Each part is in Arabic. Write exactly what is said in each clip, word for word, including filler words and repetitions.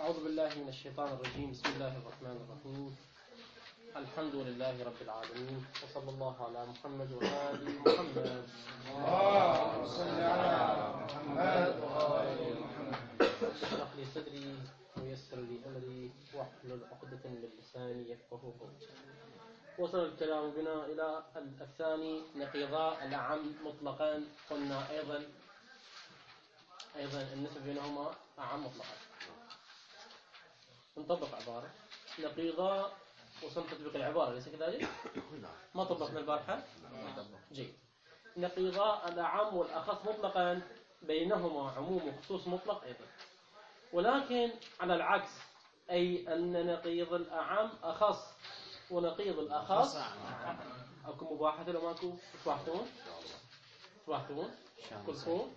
أعوذ بالله من الشيطان الرجيم. بسم الله الرحمن الرحيم. الحمد لله رب العالمين، وصلى الله على محمد وآل محمد. اللهم صل على محمد وآل محمد. اشرح لي صدري ويسر لي أمري واحلل عقدة من لساني يفقهوا قولي. وصل الكلام بنا إلى الثاني، نقيضا الأعم مطلقا. قلنا أيضا أيضا النسب بينهما أعم مطلقا. نطبق عبارة نقيضا، وصلت تطبيق العبارة أليس كذلك؟ ما طبقنا البارحة؟ جيد. نقيضا الأعم والأخص مطلقا، بينهما عموم وخصوص مطلق أيضا، ولكن على العكس، أي أن نقيض الأعم أخص ونقيض الأخص أكو مباحثة لو ماكو تباحثون؟ تباحثون؟ كلكم؟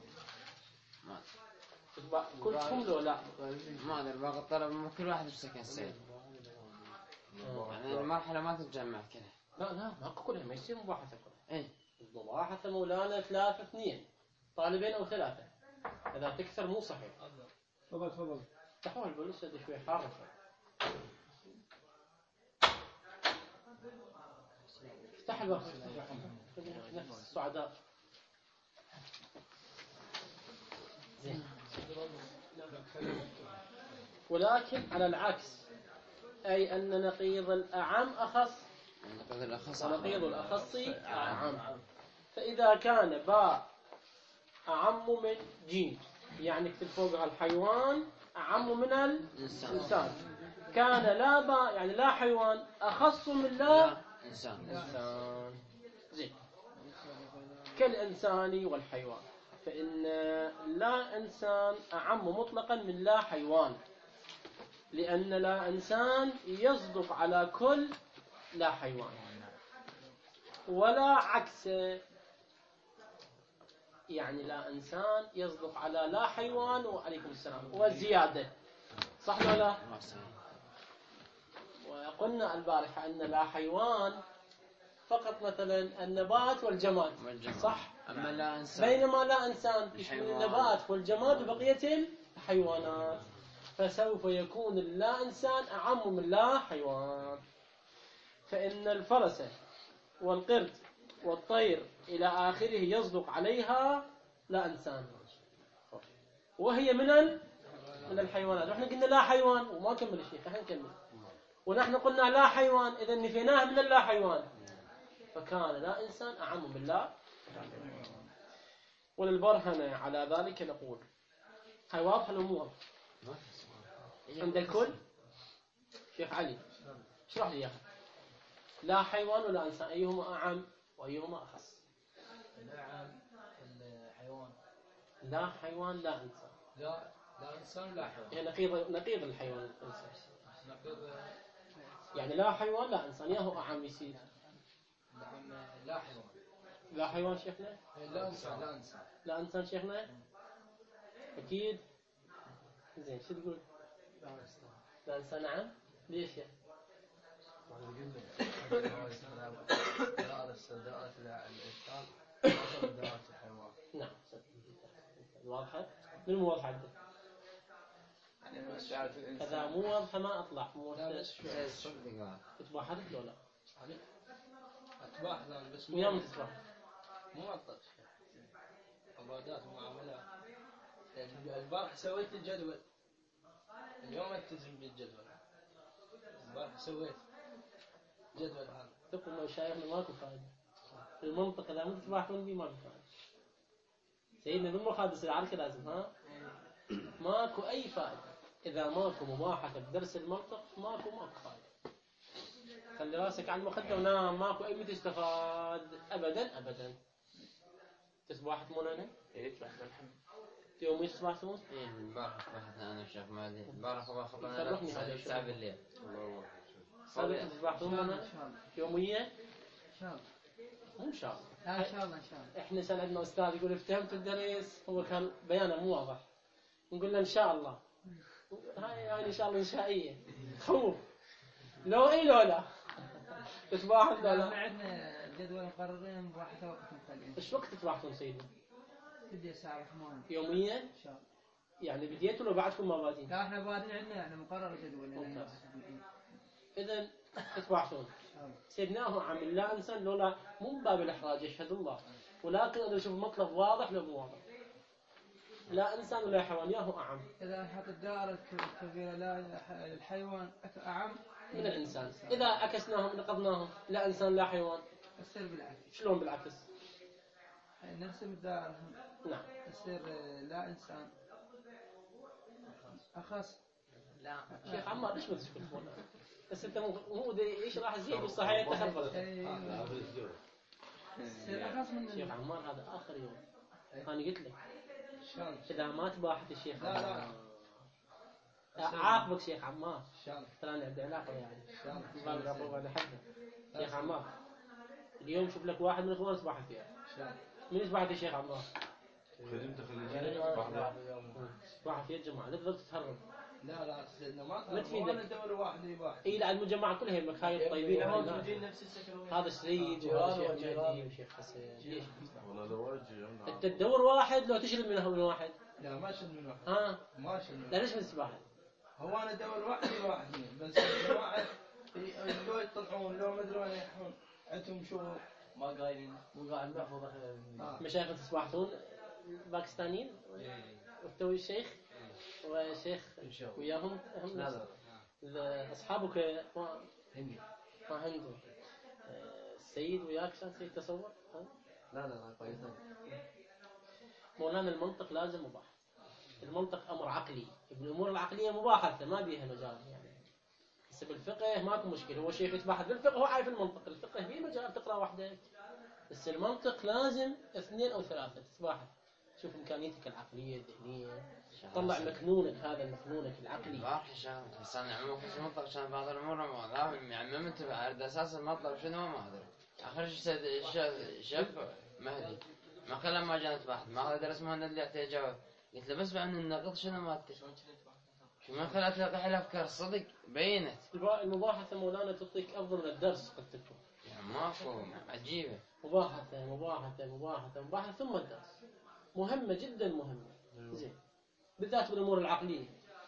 كلكم لو لا؟ ما أدري باقي الطلب كل واحد بسكن السيد، يعني المرحلة ما تتجمع كذا. لا لا ماكو كلها، ما يصير مباحثة كلها. إيه مباحثة مولانا ثلاثة اثنين، طالبين أو ثلاثة، إذا تكثر مو صحيح. تفضل تفضل. تحول البوليس هذا شوي حار شوي. افتح الباب نفس السعداء. زين. ولكن على العكس، أي أن نقيض الأعم أخص نقيض الأخص ونقيض الأخص أعم. فإذا كان باء أعم من جيم، يعني اكتب فوقها الحيوان أعم من الإنسان. كان لا باء يعني لا حيوان أخص من لا إنسان. إنسان. زين. كالإنسان والحيوان، فإن لا إنسان أعم مطلقا من لا حيوان، لأن لا إنسان يصدق على كل لا حيوان، ولا عكس، يعني لا إنسان يصدق على لا حيوان وعليكم السلام والزيادة، صح ولا لا؟ وقلنا البارحة أن لا حيوان فقط مثلا النبات والجماد، صح؟ أما لا إنسان، بينما لا إنسان يشمل النبات والجماد وبقية الحيوانات، فسوف يكون اللا إنسان أعم من لا حيوان. فإن الفرس والقرد والطير إلى آخره يصدق عليها لا إنسان، وهي من من الحيوانات. نحن قلنا لا حيوان وما كمل الشيخ، نحن نكمل. ونحن قلنا لا حيوان، إذا نفيناه من اللا حيوان، فكان لا إنسان أعم من لا. وللبرهنة على ذلك نقول هاي واضحة الأمور عند الكل. شيخ علي اشرح لي إياها. لا حيوان ولا إنسان، أيهما أعم وأيهما أخص؟ الأعم الحيوان. لا حيوان لا إنسان. لا لا إنسان لا حيوان. يعني نقيض نقيض الحيوان الإنسان. نقيض يعني لا حيوان لا إنسان، ياهو أعم يصير. لا حيوان. لا حيوان شيخنا؟ لا إنسان لا إنسان. لا إنسان شيخنا؟ أكيد. زين شو تقول؟ لا إنسان نعم. ليش يا؟ نعم واضحة. من مو واضحة عندك؟ إذا مو واضحة ما أطلع. مو واضحة تتبع حدث ولا لا؟ أتباح لا بس ويوم تتبع مو منطق. عبادات ومعاملات. البارح سويت الجدول، اليوم التزم بالجدول. البارح سويت جدول هذا. تقول لو شايفنا ماكو فائدة. المنطق إذا ما تتبعون به ماكو فائدة. سيدنا ذم الخادس العركة لازم ها. ماكو أي فائدة إذا ماكو مباحثة بدرس المنطق، ماكو ماكو فائدة. خلي راسك على المخدة ونام، ماكو أي تستفاد أبدا أبدا. تسباحة مولانا؟ إيه تسباحة الحمد. يومي تسباحتون؟ إيه البارحة تسبحتنا أنا والشيخ مالي. البارحة باخذنا يفرحني هذا الساعة بالليل. صار تسباحتون مولانا؟ يومية؟ إن شاء الله. مو إن شاء الله. لا إن شاء الله إن شاء الله. إحنا سنة عندنا أستاذ يقول افتهمت الدرس، هو كان بيانه مو واضح. نقول له إن شاء الله. هاي هاي إن شاء الله إنشائية. خوف. لو إيه لو لا. تسباحون ولا لا؟ عندنا جدول مقررين راح وقت مخلين. إيش وقت تسباحتون سيدي؟ تبدأ الساعة ثمانية. يوميا؟ إن شاء الله. يعني بديتوا لو بعدكم ما بادين؟ لا احنا بادين عندنا يعني مقرر جدول. ممتاز. إذا تتبعثون سيدناه عامل لا إنسان لولا مو من باب الإحراج يشهد الله، ولكن أنا أشوف مطلب واضح لو مو واضح. لا إنسان ولا حيوان ياهو أعم إذا حط الدائرة الكبيرة لا الحيوان أعم من الإنسان. إذا عكسناهم نقضناهم لا إنسان لا حيوان يصير بالعكس. شلون بالعكس؟ نرسم الدائرة نعم يصير لا إنسان أخص. لا شيخ عمار ليش ما تسكت هون؟ بس أنت مو مو دي إيش راح تزيد بالصحيح تخربط. يصير أخص من شيخ عمار هذا آخر يوم أنا قلت لك شلون؟ إذا ما تباحث الشيخ لا لا عمار عاقبك شيخ عمار. شلون؟ ترى أنا عندي علاقة يعني شلون؟ باب العقوبة أنا حبه. شيخ عمار اليوم شوف لك واحد من الإخوان تباحث فيها. شلون؟ من يتباحث يا شيخ عمار؟ خدمت خليجية تباحث يا جماعة لا تظل تتهرب. لا لا سيدنا ما ما تفيدك. انا ادور واحد يباح. اي لا المجمع كلها يمك هاي الطيبين موجودين نفس السكن. هذا السيد وهذا شيخ مهدي وشيخ حسين. ليش؟ والله لو واجي انت تدور واحد لو تشرب منه من واحد. لا ما شل من واحد. ها ما شل من لا ليش من سباحة؟ هو انا ادور واحد واحد بس الجماعه لو يطلعون لو ما ادري وين يروحون عندهم شو ما قايلين مو قاعد محفوظ. مشايخ تسبحتون باكستانيين وتوي الشيخ وشيخ وياهم هم لا لا اصحابك ما هندي. ما عندهم السيد وياك كان سيد تصور. لا لا لا طيب. مولانا المنطق لازم مباح. المنطق امر عقلي، الامور العقليه مباحثه ما بيها مجال يعني. بس بالفقه ماكو مشكله، هو شيخ يتباحث بالفقه هو عارف المنطق، الفقه فيه مجال تقرا وحدك. بس المنطق لازم اثنين او ثلاثه تتباحث. شوف امكانيتك العقليه الذهنيه، طلع مكنونك هذا مكنونك العقلي. البارحة شغلت بس أنا عموما في المطلق عشان بعض الأمور ما يعني ما منتبه على أساس المطلب شنو ما أدري. آخر شيء شاف مهدي ما خلى ما جانت واحد ما خلى درس مهند اللي احتاجه. قلت له بس بعد النقد شنو مالته شو ما خلت تلقى الأفكار صدق بينت. المباحثه مولانا تعطيك افضل من الدرس قد تكون يعني ماكو عجيبة. مباحثه مباحثه مباحثه مباحثه ثم الدرس مهمه جدا مهمه. زين بالذات بالامور العقليه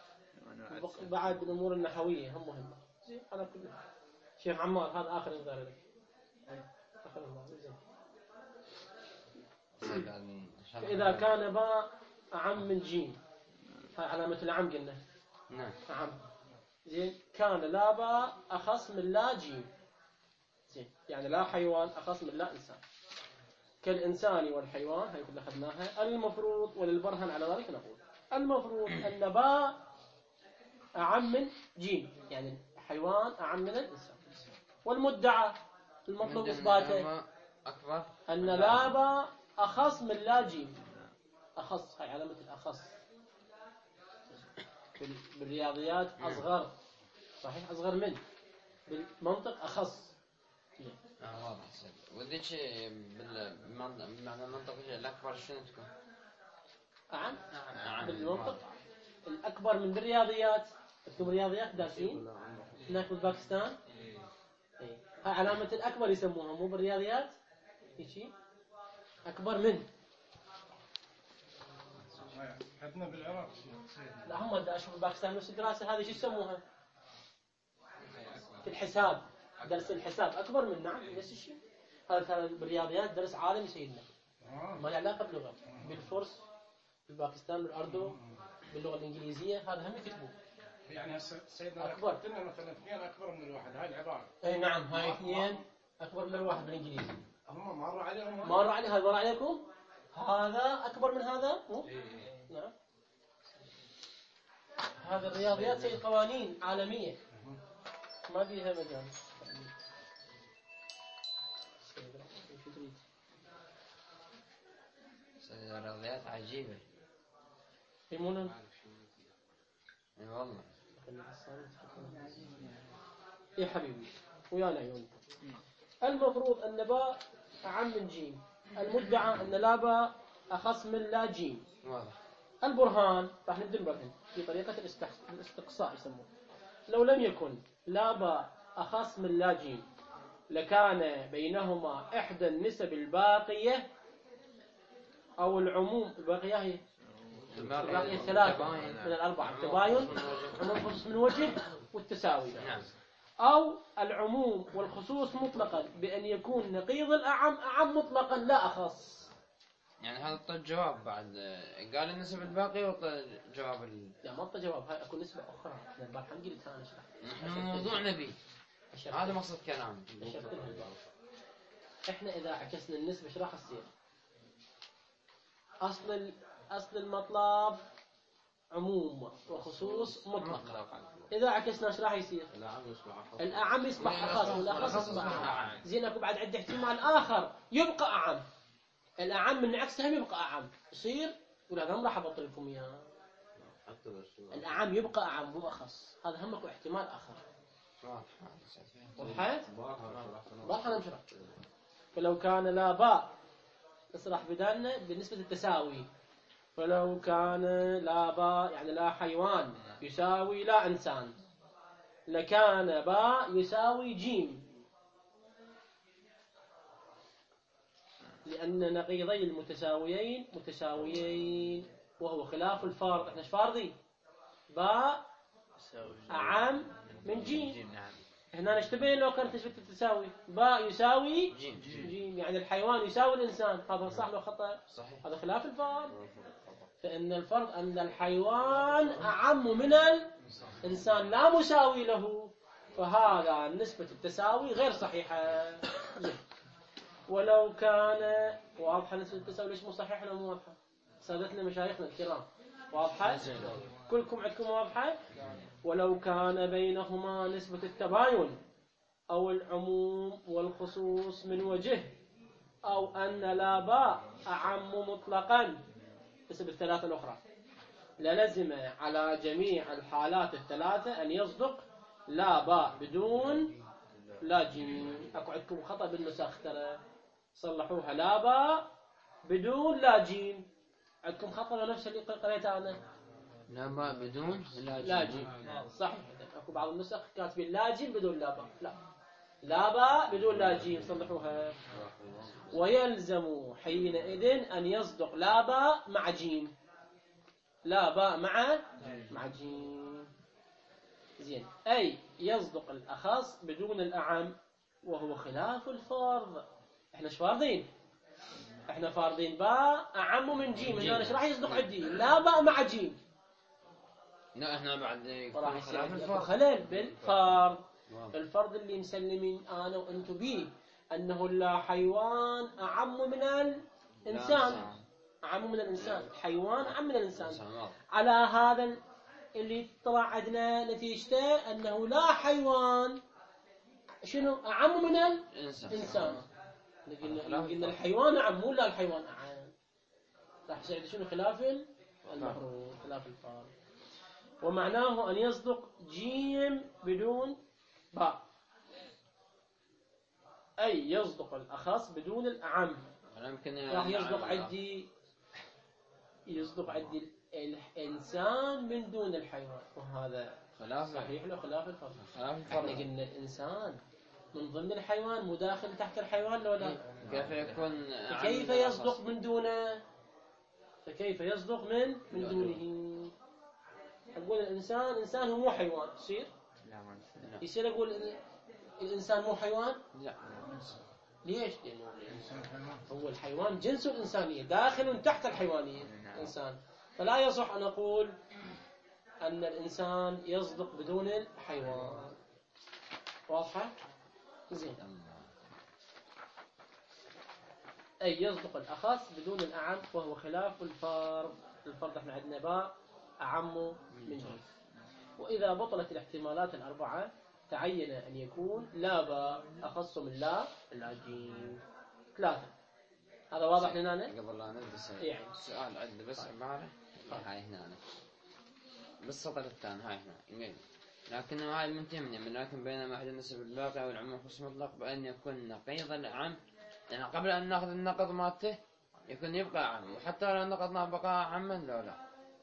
بعد بالامور النحويه هم مهمه. زين على كل شيخ عمار هذا اخر انذار لك. اخر انذار. زين فاذا كان باء اعم من جيم هاي علامه العم قلنا. نعم عم. زين كان لا باء اخص من لا جيم. زين يعني لا حيوان اخص من لا انسان كالانسان والحيوان هاي كلها اخذناها. المفروض وللبرهن على ذلك نقول المفروض أن باء أعم من جيم يعني حيوان أعم من الإنسان. والمدعى المطلوب إثباته أكبر أن لا باء أخص من لا جيم. أخص هاي علامة الأخص. بالرياضيات أصغر صحيح أصغر من بالمنطق أخص. آه واضح سيد. ودي شيء بالمعنى المنطق الأكبر شنو تكون؟ أعم نعم بالمنطق الأكبر من بالرياضيات. اكتب رياضيات دارسين هناك بالباكستان. إيه. هاي علامة الأكبر يسموها مو بالرياضيات هيك أكبر من. عندنا بالعراق لا هم دا أشوف بالباكستان نفس الدراسة هذه شو يسموها في الحساب. درس الحساب أكبر من. نعم نفس الشيء. هذا بالرياضيات درس عالمي سيدنا ما له علاقة باللغة. بالفرس بالباكستان بالأردو باللغة الإنجليزية هذا هم يكتبوه. يعني هسه سيدنا أكبر. قلنا مثلا اثنين اكبر من الواحد هاي العباره. اي نعم هاي اثنين اكبر من الواحد بالانجليزي. هم مروا عليهم مر علي هذا مر عليكم هذا اكبر من هذا مو؟ نعم هذا الرياضيات هي قوانين عالميه ما فيها مجال. الرياضيات عجيبة. يمون اي والله. يا حبيبي ويانا عيوني. المفروض أن باء أعم من جيم. المدعى أن لا باء أخص من لا جيم. واضح. البرهان راح نبدأ البرهان في طريقة الاستقصاء يسموه. لو لم يكن لا باء أخص من لا جيم لكان بينهما إحدى النسب الباقية أو العموم الباقية هي الباقي ثلاثة من الأربعة: التباين، عموم خصوص من وجه، والتساوي. نعم. أو العموم والخصوص مطلقا بأن يكون نقيض الأعم أعم مطلقا لا أخص. يعني هذا طلب جواب بعد قال النسب الباقي وطلب جواب ال... لا ما أعطى جواب، هاي أكو نسبة أخرى. أنا البارحة قلت أنا أشرح. نحن موضوعنا به هذا مقصد كلامي. إحنا إذا عكسنا النسبة إيش راح يصير؟ أصل ال... أصل المطلب عموم وخصوص مطلق. إذا عكسنا إيش راح يصير؟ الأعم يصبح أخص والأخص يصبح أعم. زين أكو بعد عندي احتمال آخر يبقى أعم. الأعم من عكسها يبقى أعم يصير، ولا هم راح أبطل لكم إياه. الأعم يبقى أعم مو أخص، هذا هم أكو احتمال آخر. وضحت؟ واضح أنا مشرح. فلو كان لا باء نصرح بدالنا بالنسبة للتساوي. فلو كان لا باء يعني لا حيوان يساوي لا إنسان، لكان باء يساوي جيم، لأن نقيضي المتساويين متساويين وهو خلاف الفارض. احنا ايش فارضين؟ باء أعم من جيم. هنا نشتبه لو كانت نسبة التساوي باء يساوي جيم. جيم يعني الحيوان يساوي الإنسان. هذا صح لو خطأ؟ صحيح. هذا خلاف الفرض. فإن الفرض أن الحيوان أعم من الإنسان لا مساوي له، فهذا نسبة التساوي غير صحيحة. ولو كان واضحة نسبة التساوي ليش مو صحيحة ولا مو واضحة؟ سادتنا مشايخنا الكرام واضحة؟ كلكم عندكم واضحة؟ ولو كان بينهما نسبة التباين أو العموم والخصوص من وجه، أو أن لا باء أعم مطلقا نسبة الثلاثة الأخرى، للزم على جميع الحالات الثلاثة أن يصدق لا باء بدون لا جيم. أكو عندكم خطأ بالنسخ ترى صلحوها، لا باء بدون لا جيم. عندكم خطأ نفس اللي قريته أنا، لا باء بدون لا جيم. لا جيم صحيح. أكو بعض النسخ كاتبين لا جيم بدون لا باء، لا لا باء بدون لا جيم صلحوها. ويلزم حينئذ أن يصدق لا باء مع جيم، لا باء مع مع جيم. زين، أي يصدق الأخص بدون الأعم وهو خلاف الفرض. احنا ايش فارضين؟ احنا فارضين باء أعم من جيم. هنا ايش راح يصدق عندي؟ لا باء مع جيم. لا احنا بعد راح يصير خلل بالفرض. الفرض اللي مسلمين أنا وأنتم به أنه لا حيوان أعم من الإنسان، أعم من الإنسان، حيوان أعم من الإنسان. على هذا اللي طلع عندنا نتيجته أنه لا حيوان شنو أعم من الإنسان. قلنا قلنا الحيوان أعم مو لا الحيوان أعم. راح يصير شنو خلاف المفروض، خلاف الفارض. ومعناه أن يصدق جيم بدون باء، أي يصدق الأخص بدون الأعم. راح يصدق عندي يصدق عندي الإنسان من دون الحيوان، وهذا خلاف صحيح له خلاف الفرض. خلاف احنا الفرض. قلنا الإنسان من ضمن الحيوان مداخل تحت الحيوان لو لا؟ كيف يكون فكيف يصدق من دونه؟ فكيف يصدق من من دونه؟ أقول الإنسان إنسان هو مو حيوان يصير؟ لا. يصير أقول الإنسان مو حيوان؟ لا. ليش؟ لأنه هو الحيوان جنس الإنسانية داخل تحت الحيوانية الإنسان، فلا يصح أن أقول أن الإنسان يصدق بدون الحيوان. واضحة؟ زين. أي يصدق الأخص بدون الأعم وهو خلاف الفرض. الفرض احنا عندنا باء أعم من جنس. وإذا بطلت الاحتمالات الأربعة تعين أن يكون لا باء أخص من لا العجين. ثلاثة. هذا واضح لنا؟ قبل لا نبدأ يعني. سؤال عندي بس عبارة هاي هنا بالسطر الثاني هاي هنا، لكن هاي منتهي من لكن بينما أحد النسب الباقي والعموم خص مطلق بأن يكون نقيضا الأعم، يعني قبل أن نأخذ النقض مالته يكون يبقى أعم، وحتى لو نقضنا بقاء عما لو لا.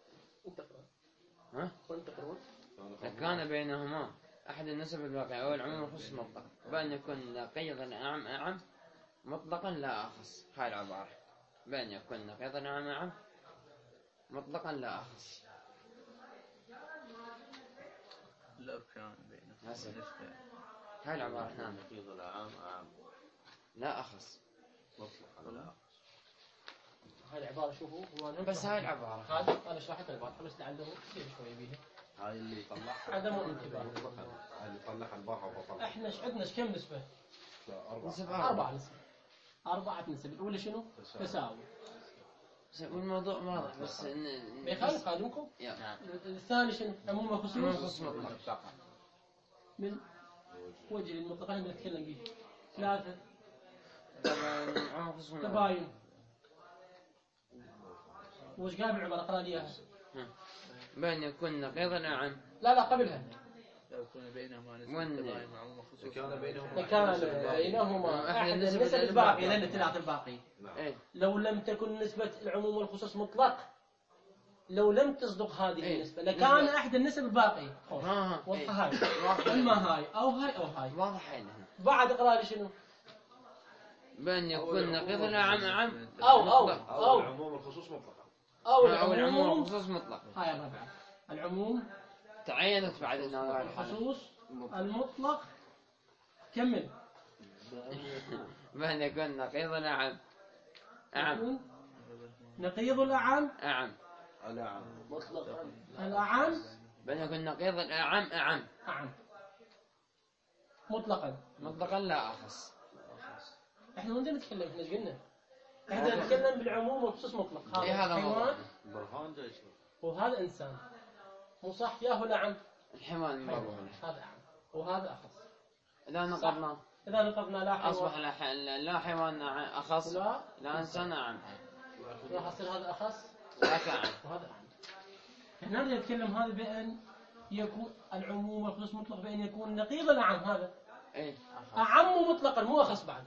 ها؟ كان بينهما أحد النسب الباقي والعموم خص مطلق بأن يكون نقيضا أعم أعم مطلقا لا أخص. هاي العبارة بأن يكون نقيضا أعم أعم مطلقا لا أخص. لا كان بينهم هسه. نسبة. هاي العبارة هنا نقيض العام أعم لا أخص. مطلقا لا هاي العبارة شوفوا هو أنا- بس هاي العبارة هذا أنا شرحت العبارة بس لعله يصير شوية بيها. هاي اللي يطلعها عدم انتباه. مطلقا هاي اللي يطلعها البارحة وبطلع احنا ايش عندنا ايش كم نسبة؟ لا أربعة نسبة أربعة نسبة. أربعة نسب. الأولى شنو؟ تساوي. تساوي. بس والموضوع واضح بس إن ما يخالف خادمكم؟ يا الثاني شنو؟ عموم عموم الخصوص خصوص مطلق. من وجه المطلق اللي بنتكلم به. ثلاثة طبعا عموم خصوص مطلق. تباين. وش قابل العبارة اقرا لي اياها. بأن يكون نقيض الأعم. لا لا قبلها. لو يكون بينهما نسبة وين- تباين معلومة خصوصا. كان بينهما كان بينهما أحد أحد النسب النسب الباقي. الباقي لأن الثلاث الباقي. نعم إيه لو لم تكن نسبة العموم والخصوص مطلق لو لم تصدق هذه إيه. النسبة لكان نسبة. أحد النسب الباقي. ها ها واضحة إيه. هاي. واضح. إما هاي أو هاي أو هاي. واضح هنا. بعد اقرا لي شنو؟ بأن يكون نقيض الأعم أعم. أو أو مطلق. أو أو العموم الخصوص مطلقا أو أو العموم العموم. خصوص مطلق. هاي الرابعة. العموم تعينت بعد إن هذا الحالة. الخصوص المطلق. كمل. بأن يكون نقيض الأعم أعم. نقيض الأعم. أعم. الأعم مطلقا الأعم بأن يكون نقيض الأعم أعم. أعم مطلقا. مطلقا لا أخص. احنا وين نتكلم؟ احنا ايش قلنا؟ احنا نتكلم بالعموم والخصوص مطلق. إيه هذا موضوع. حيوان برهان جاي شنو وهذا انسان. مو صح ياهو الأعم. الحيوان حيوان. مبروه. هذا أعم وهذا أخص. إذا نقضنا إذا نقضنا لا حيوان أصبح لا ح- لا حيوان أخص لا لا إنسان أعم. راح يصير هذا أخص ذاك أعم. وهذا أعم. احنا نريد نتكلم هذا بأن يكون العموم والخصوص مطلق بأن يكون نقيض الأعم. هذا إيه أعم مطلقا مو أخص بعد.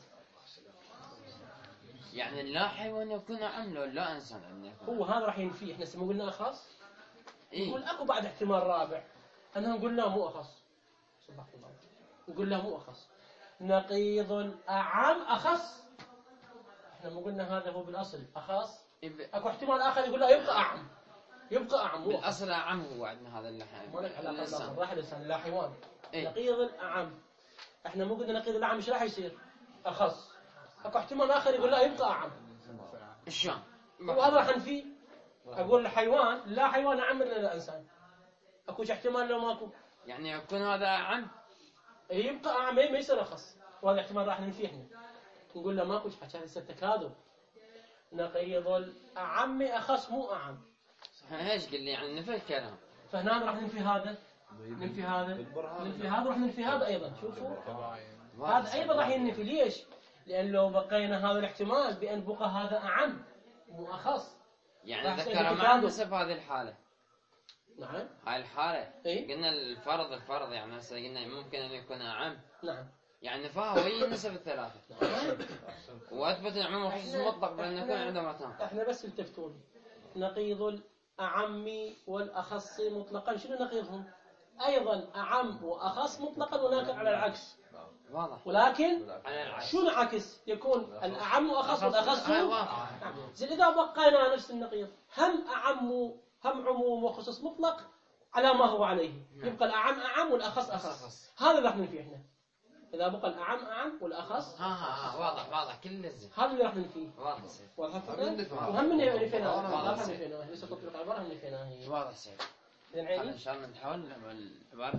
يعني لا حيوان يكون أعم لو لا إنسان أن يكون. هو هذا راح ينفيه. احنا سمو قلنا أخص. نقول إيه اكو بعد احتمال رابع انهم نقول لا مو اخص. سبحان الله. نقول لا مو اخص. نقيض الاعم اخص. احنا ما قلنا هذا هو بالاصل اخص. إيه اكو احتمال اخر يقول لا يبقى اعم. يبقى اعم مو أخص. بالأصل أعم هو عندنا هذا اللحم. ما لك علاقه الإنسان. بالأصل. راح الانسان لا حيوان. إيه. نقيض الاعم. احنا مو قلنا نقيض الاعم ايش راح يصير؟ اخص. اكو احتمال اخر يقول لا يبقى اعم. الشام. وهذا راح نفيه. اقول الحيوان لا حيوان اعم من الانسان. اكو احتمال لو ماكو. يعني يكون هذا أعم. يبقى أعم ما يصير أخص. وهذا احتمال راح ننفيه احنا. نقول له ماكو حكي هذا تكاذب. نقيض الأعم أخص مو أعم. ايش قل لي يعني نفي الكلام. فهنا راح ننفي هذا. ننفي هذا. ننفي هذا راح ننفي هذا أيضا. شوفوا. هذا أيضا راح ينفي. ليش؟ لأن لو بقينا هذا الاحتمال بأن بقى هذا أعم مو أخص. يعني راح ذكر يصير مع تكاذب. النسب هذه الحالة. نعم. هاي الحالة. إيه؟ قلنا الفرض الفرض يعني هسه قلنا ممكن أن يكون أعم. نعم. يعني نفاها وهي النسب الثلاثة. وأثبت العموم والخصوص المطلق بأن يكون عنده متان. احنا بس التفتون. نقيض الأعم والأخص مطلقا. شنو نقيضهم؟ أيضا أعم وأخص مطلقا ولكن على العكس. واضح. ولكن على العكس. شو العكس؟ يكون الأعم أخص والأخص هاي واضح. زين. إذا بقينا نفس النقيض هم أعم هم عموم وخصوص مطلق على ما هو عليه. يبقى الأعم أعم والأخص أخص. هذا اللي راح ننفيه احنا. إذا بقى الأعم أعم والأخص ها ها ها واضح واضح كل الزين. هذا اللي راح ننفيه. واضح سيف. واضح هم ننفيه. وهم من نفيناه. واضح. واضح نفيناه. ليس تطبيق عبارة هم نفيناه هي. واضح سيف. زين هذا عيني. إن شاء الله نحاول العبارة.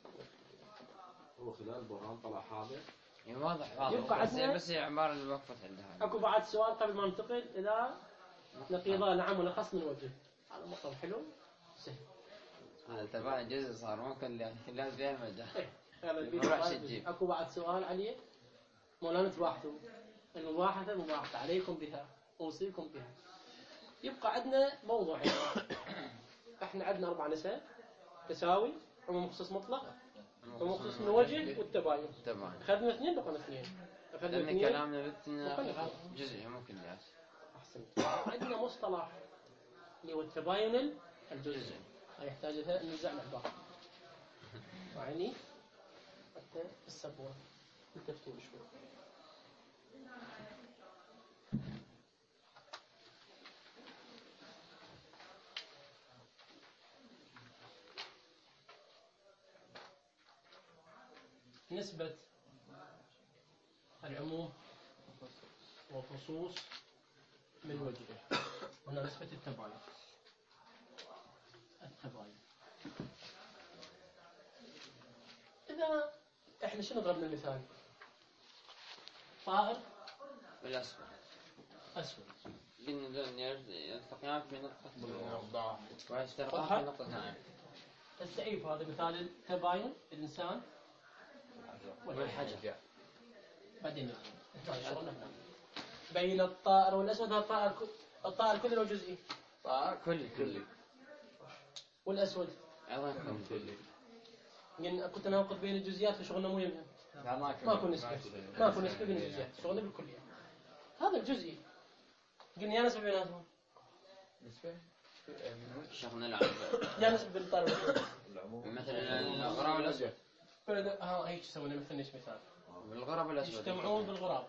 هو خلال برهان طلع حاضر إيه واضح يبقى واضح. بس عندنا- بس هي عبارة اللي وقفت عندها. أكو بعد سؤال قبل ما ننتقل إلى نقيضان الأعم والأخص من وجه. هذا مطلب حلو. سهل. هذا تبع جزء صار ممكن لا لا فيها المجال. إيه. هذا البيت ما راح وايد. تجيب. اكو بعد سؤال عليه. مولانا تباحثوا. المباحثة مباحثة عليكم بها. أوصيكم بها. يبقى عندنا موضوعين. احنا عندنا أربع نسب. تساوي. عموم خصوص مطلق. عموم خصوص من وجه والتباين. تمام. أخذنا اثنين بقنا اثنين. أخذنا لأن اثنين. كلامنا بتنا مخالف. جزئي ممكن لا. أحسنت. عندنا مصطلح اللي هو التباين الجزئي. يحتاج لها نزع الأحبار. وعيني حتى السبوة التفتون شوي. نسبة العموم وخصوص من وجهه. هنا نسبة التباين. التباين. إذا إحنا شنو ضربنا المثال؟ طائر بالأسود أسود. قلنا يلتقيان في نقطة ويشتركان واضحة؟ في نقطة ثانية. السعيف هذا مثال التباين الإنسان والحجر. بعدين بين الطائر والأسود. الطائر الطائر كلي أو جزئي؟ طائر كلي كلي والأسود أيضا كلي. قلنا كنت ناخذ بين الجزئيات وشغلنا مو يمهم. ماكو نسبة ماكو نسبة بين الجزئيات، شغلنا بالكلية. هذا الجزئي قلنا يا نسبة بيناتهم. نسبة شغلنا العب يا نسبة بين الطائر والأسود. مثل الغراب الأسود. ها هيك سوينا مثل ايش مثال؟ بالغراب الأسود يجتمعون بالغراب.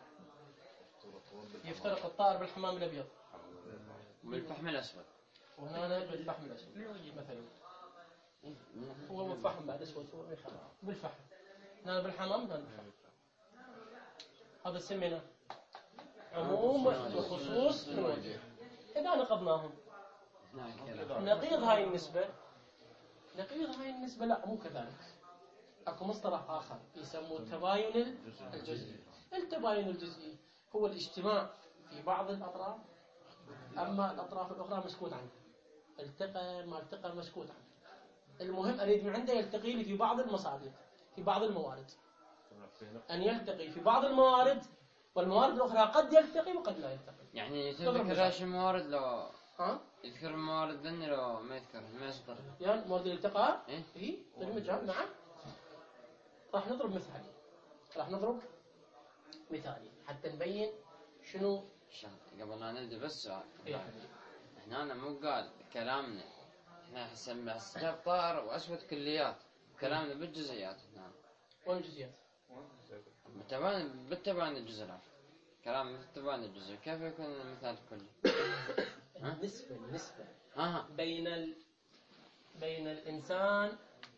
يفترق الطائر بالحمام الأبيض. بالفحم الأسود. وهنا بالفحم الأسود مثلا. هو بالفحم بعد أسود هو بالفحم. هنا بالحمام هنا بالفحم. هذا سمينا عموم وخصوص من وجه. إذا نقضناهم نقيض هاي النسبة. نقيض هاي النسبة لا مو كذلك. أكو مصطلح آخر يسموه التباين الجزئي. التباين الجزئي هو الاجتماع في بعض الأطراف، أما الأطراف الأخرى مسكوت عنها. التقى ما التقى مسكوت عنه. المهم أريد من عنده يلتقي لي في بعض المصادر، في بعض الموارد. أن يلتقي في بعض الموارد، والموارد الأخرى قد يلتقي وقد لا يلتقي. يعني تذكر ايش الموارد لو ها؟ يذكر الموارد ذني لو ما يذكر ما يصدر. يعني موارد الالتقاء إيه؟ هي المجال. نعم. راح نضرب مثال. راح نضرب مثالي حتى نبين شنو. قبل لا نبدأ بس سؤال. إيه حبيبي. احنا أنا مو قال كلامنا احنا حسب حساب طائر وأسود كليات. كلامنا بالجزئيات هنا. وين الجزئيات؟ بالتباين بالتباين الجزء الأول. كلام بالتباين الجزء كيف يكون المثال كلي؟ النسبة النسبة ها بين ال... بين الإنسان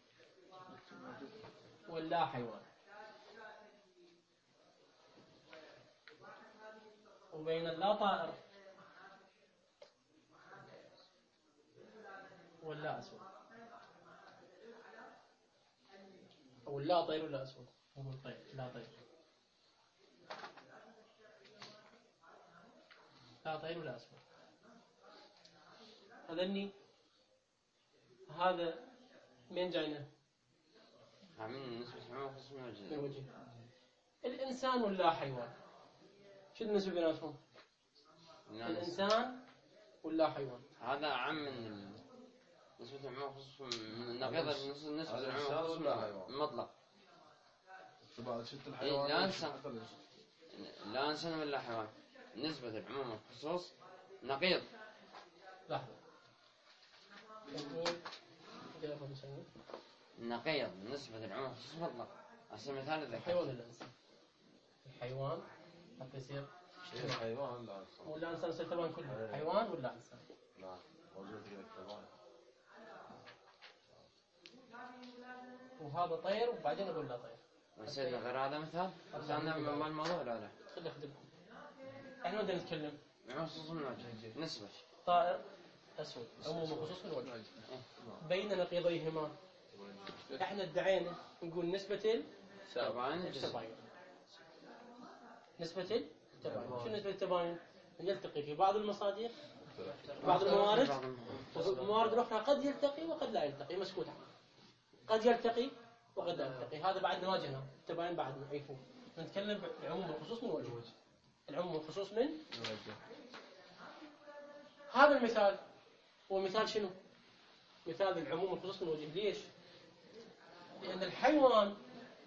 واللا حيوان، وبين اللا طائر واللا أسود، أو اللا طير ولا أسود. هو الطير لا طير. لا طير ولا أسود. هذني هذا من جاينا؟ من نسبة حمام خصوص من من وجه. وجه. الإنسان ولا حيوان؟ شو النسبة بيناتهم؟ الإنسان ولا حيوان؟ هذا عم من نسبة حمام خصوص من نقيض نسبة الحمام خصوص من مطلق. إيه لا إنسان لا إنسان ولا حيوان. نسبة العموم والخصوص نقيض. لحظة. نقيض نسبة العموم والخصوص مطلق. أصل مثال الذكر. الحيوان ولا الإنسان؟ الحيوان حتى يصير حيوان لا إنسان. ولا إنسان يصير تبان كله. حيوان ولا إنسان؟ لا موجود في الحيوان. وهذا طير وبعدين أقول لا طير. وسيدنا غير هذا مثال؟ أصلا من الموضوع لا لا. خلي أخدمه. إحنا بدنا نتكلم. عموم خصوص من وجه. نسبة. طائر أسود عموم وخصوص من وجه. بين نقيضيهما. إحنا ادعينا نقول نسبة تباين التباين. نسبة التباين. شو نسبة التباين؟ يلتقي في بعض المصادر، بعض الموارد، والموارد الأخرى قد يلتقي وقد لا يلتقي مسكوت عنه. قد يلتقي وقد لا يلتقي. هذا بعد نواجهنا. التباين بعد نعرفه. نتكلم بالعموم والخصوص من وجه. العموم والخصوص من وجه. هذا المثال هو مثال شنو؟ مثال العموم والخصوص من وجه. ليش؟ لأن الحيوان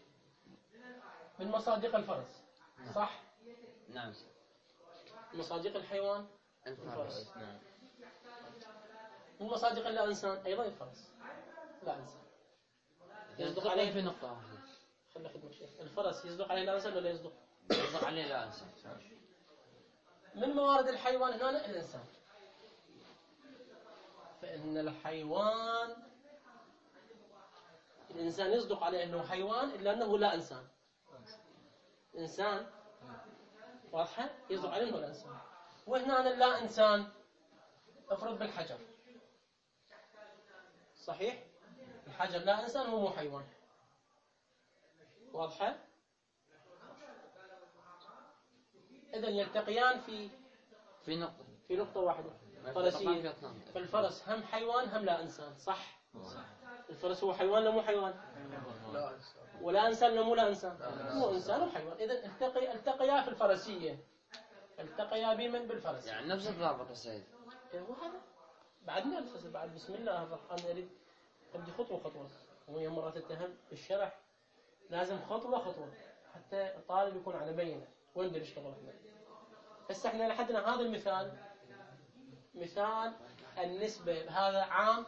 من مصادق الفرس. صح؟ نعم. مصادق الحيوان الفرس. نعم. من مصادق اللا إنسان أيضا الفرس. لا إنسان. يصدق عليه في نقطة واحدة. خلي خدمة شيء. الفرس يصدق عليه لا إنسان ولا يصدق؟ يصدق عليه لا إنسان. من موارد الحيوان هنا الإنسان. فإن الحيوان الإنسان يصدق عليه أنه حيوان إلا أنه لا إنسان. إنسان واضحة يصدق عليه أنه لا إنسان. وهنا لا إنسان افرض بالحجر صحيح؟ الحجر لا إنسان هو مو حيوان. واضحة؟ إذن يلتقيان في في نقطة في نقطة واحدة فرسية. فالفرس هم حيوان هم لا إنسان صح؟ الفرس هو حيوان ولا مو حيوان؟ ولا إنسان ولا مو لا إنسان؟ هو إنسان وحيوان. إذن التقي التقيا في الفرسية. التقيا بمن؟ بالفرس. يعني نفس الضابط السيد. وهذا بعد ما الفصل بعد بسم الله الرحمن الرحيم أبدي خطوة خطوة. وهي مرة تتهم بالشرح لازم خطوة خطوة حتى الطالب يكون على بينة وين بدنا نشتغل احنا. هسه احنا لحدنا هذا المثال مثال النسبة هذا عام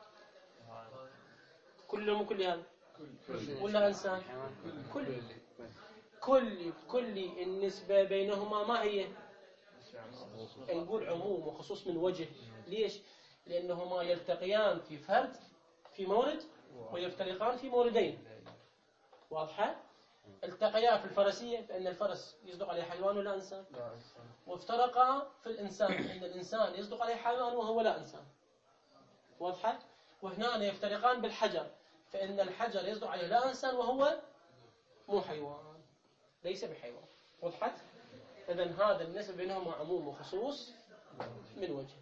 كلهم وكل هذا ولا إنسان كل كل كل النسبة بينهما ما هي؟ نقول عموم وخصوص من وجه. ليش؟ لأنهما يلتقيان في فرد في مورد ويفترقان في موردين. واضحة؟ التقيا في الفرسية فإن الفرس يصدق عليه حيوان ولا إنسان، وافترقا في الإنسان فإن الإنسان يصدق عليه حيوان وهو لا إنسان. واضحة؟ وهنا يفترقان بالحجر فإن الحجر يصدق عليه لا إنسان وهو مو حيوان ليس بحيوان. وضحت؟ إذن هذا النسبة بينهما عموم وخصوص من وجه.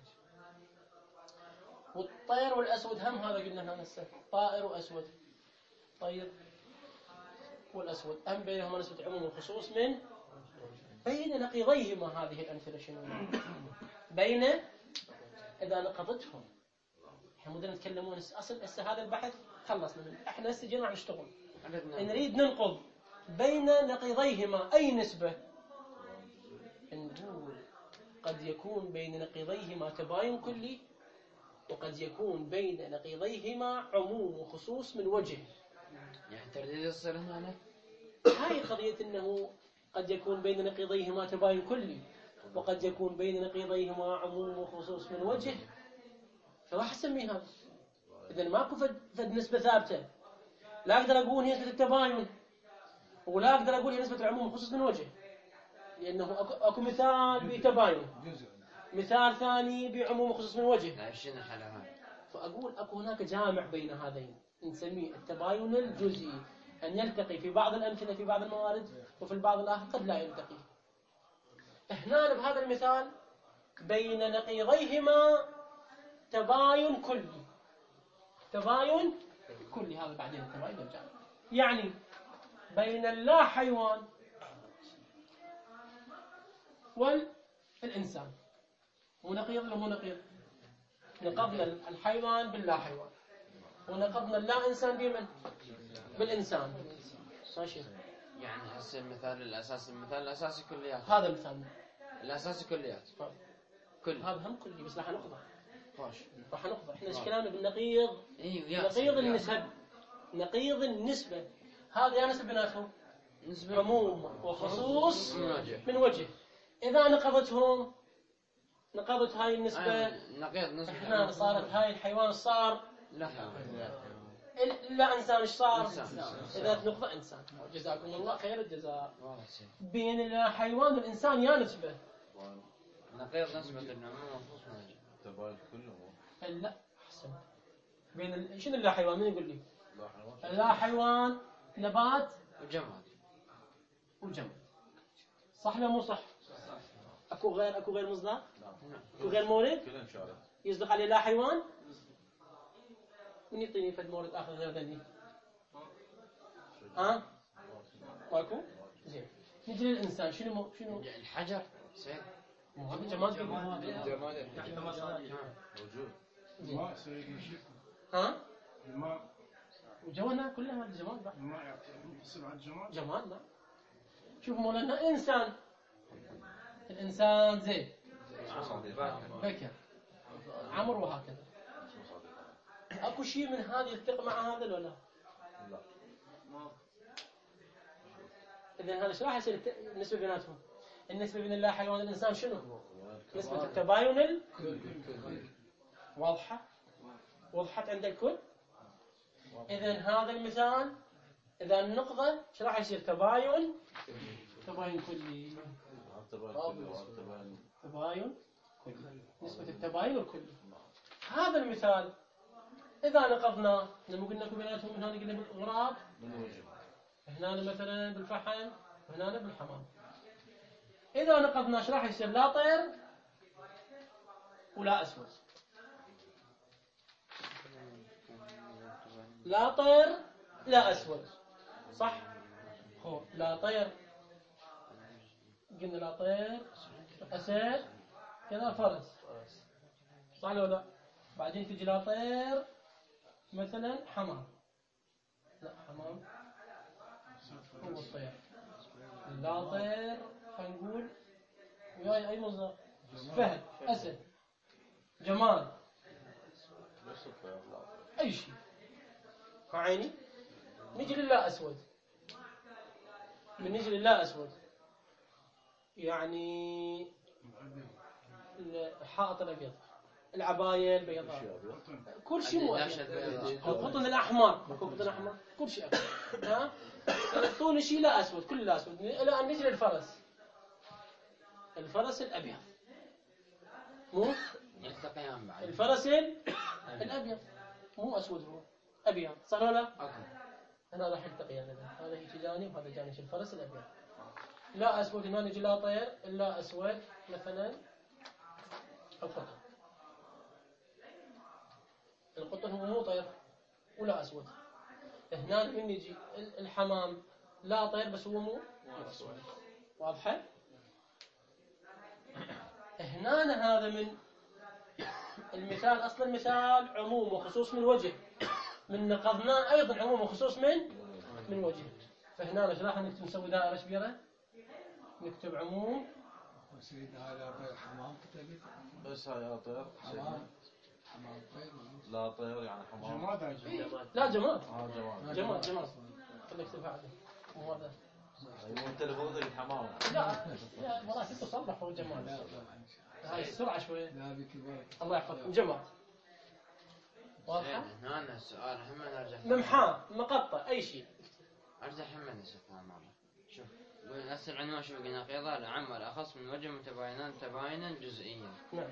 والطير والأسود هم هذا قلنا هسه طائر وأسود. طير والأسود هم بينهما نسبة عموم وخصوص من بين نقيضيهما. هذه الأمثلة شنو؟ بين إذا نقضتهم. احنا بدنا نتكلمون أصل هسه هذا البحث خلصنا منه. احنا هسه جينا نشتغل نريد ننقض بين نقيضيهما أي نسبة. نقول قد يكون بين نقيضيهما تباين كلي وقد يكون بين نقيضيهما عموم وخصوص من وجه. يعني ترديد يصير هنا. هاي قضية أنه قد يكون بين نقيضيهما تباين كلي وقد يكون بين نقيضيهما عموم وخصوص من وجه. فراح أسمي هذا. إذن ماكو فد, فد نسبة ثابتة. لا أقدر أقول هي نسبة التباين ولا أقدر أقول هي نسبة العموم وخصوص من وجه لأنه أكو, أكو مثال بتباين مثال ثاني بعموم وخصوص من وجه. لا شنو حالها؟ فأقول أكو هناك جامع بين هذين نسميه التباين الجزئي أن يلتقي في بعض الأمثلة في بعض الموارد وفي البعض الآخر قد لا يلتقي. هنا بهذا المثال بين نقيضيهما تباين كلي. تباين كلي هذا بعدين التباين الجامع يعني بين اللا حيوان والإنسان. مو نقيض ولا مو نقيض؟ نقضنا الحيوان باللا حيوان ونقضنا اللا إنسان بمن؟ بالإنسان. ماشي. يعني هسه المثال الأساسي المثال الأساسي كليات. هذا المثال الأساسي كليات. كل هذا هم كلي بس راح نقضه. خوش. راح نقضه. إحنا إيش كلامنا بالنقيض؟ إيه نقيض النسب. نقيض النسبة. هذا يا نسب بيناتهم. نسبة عموم وخصوص من وجه. من وجه. إذا نقضتهم نقضت هاي النسبة. آه نقيض نسبة. إحنا صارت هاي الحيوان صار لا حيوان. إلا إنسان إيش صار؟ إنسان. إذا نقضة إنسان. جزاكم الله خير الجزاء. والله شيء. بين الحيوان والإنسان يا نسبة. نقيض نسبة العموم وخصوص من وجه. تباين كله. لا أحسن. بين ال... شنو اللا حيوان؟ مين يقول لي؟ لا حيوان. اللا حيوان نبات وجماد. وجماد. صح ولا مو صح؟ أكو غير أكو غير مصداق؟ نعم. أكو غير مورد؟ كلنا شارع. يصدق عليه لا حيوان؟ من يعطيني فد مورد آخر غير ذني؟ ها؟ ماكو؟ زين. نجي للإنسان شنو مو شنو؟ الحجر سيد. مو هذا جماد. جماد. موجود. الماء سيدنا شيخ. ها؟ الماء وجونا كلها هذا جماد بقى. الماء يعطي يصير على الجمال. جماد بقى. شوف مولانا إنسان. الإنسان زين. بكر. عمر وهكذا. اكو شيء من هذا يلتقي مع هذا ولا لا؟ لا. اذا هذا ايش راح يصير النسبه بيناتهم؟ النسبه بين اللا حيوان والانسان شنو؟ نسبه التباين ال... واضحه؟ وضحت عند الكل؟ إذا هذا المثال إذا النقطة ايش راح يصير؟ تباين تباين كلي. تباين كلي، نسبة التباين الكلي. هذا المثال إذا نقضناه لما قلنا بيناتهم هنا قلنا بالغراب هنا مثلا بالفحم وهنا بالحمام. إذا نقضناه ايش راح يصير؟ لا طير ولا أسود. لا طير لا أسود، صح؟ هو لا طير، قلنا لا طير أسد كذا فرس، صح ولا لا؟ بعدين تجي لا طير مثلا حمام، لا حمام هو الطير. لا طير خلينا نقول وياي أي مصدر؟ فهد، أسد، جمال، أي شيء. عيني نجي لله أسود، من نجي لله أسود يعني الحائط الأبيض، العباية البيضاء، كل شيء مو أبيض، القطن الأحمر، القطن الأحمر كل شيء أبيض. ها طول شيء لا أسود، كل لا أسود. إلى أن نجي للفرس، الفرس الأبيض مو يلتقيان بعد. الفرس الأبيض مو أسود، هو أبيض، صح ولا لا؟ هنا راح يلتقيان، هذا هيك جانب وهذا جانب الفرس الأبيض. لا أسود هنا نجي لا طير إلا أسود مثلا القطن. القطن هو مو طير ولا أسود. هنا من يجي الحمام لا طير بس هو مو أسود، واضحة؟ هنا هذا من المثال، أصل المثال عموم وخصوص من وجه، من نقضناه أيضا عموم وخصوص من من وجه. فهنا ايش راح نكتب؟ نسوي دائرة كبيرة، نكتب عموم. وسيد هذا طير حمام كتبت بس هاي طير حمام حمام طير لا طير يعني حمام. جماد هاي جماد. لا جماد، اه جماد جماد جماد خليك تكتب هذا مو هذا. مو التلفون ذي حمام. لا لا والله تصلح هو جماد، هاي السرعة شوي. لا بكبر الله يحفظكم. جماد واضحة؟ هنا السؤال هم نرجع ممحاه، مقطع، أي شيء. ارجع هم نشوفها مرة. شوف نفس العنوان، شوف قلنا قيضة العام والأخص من وجه متباينان تباينا جزئيا. نعم.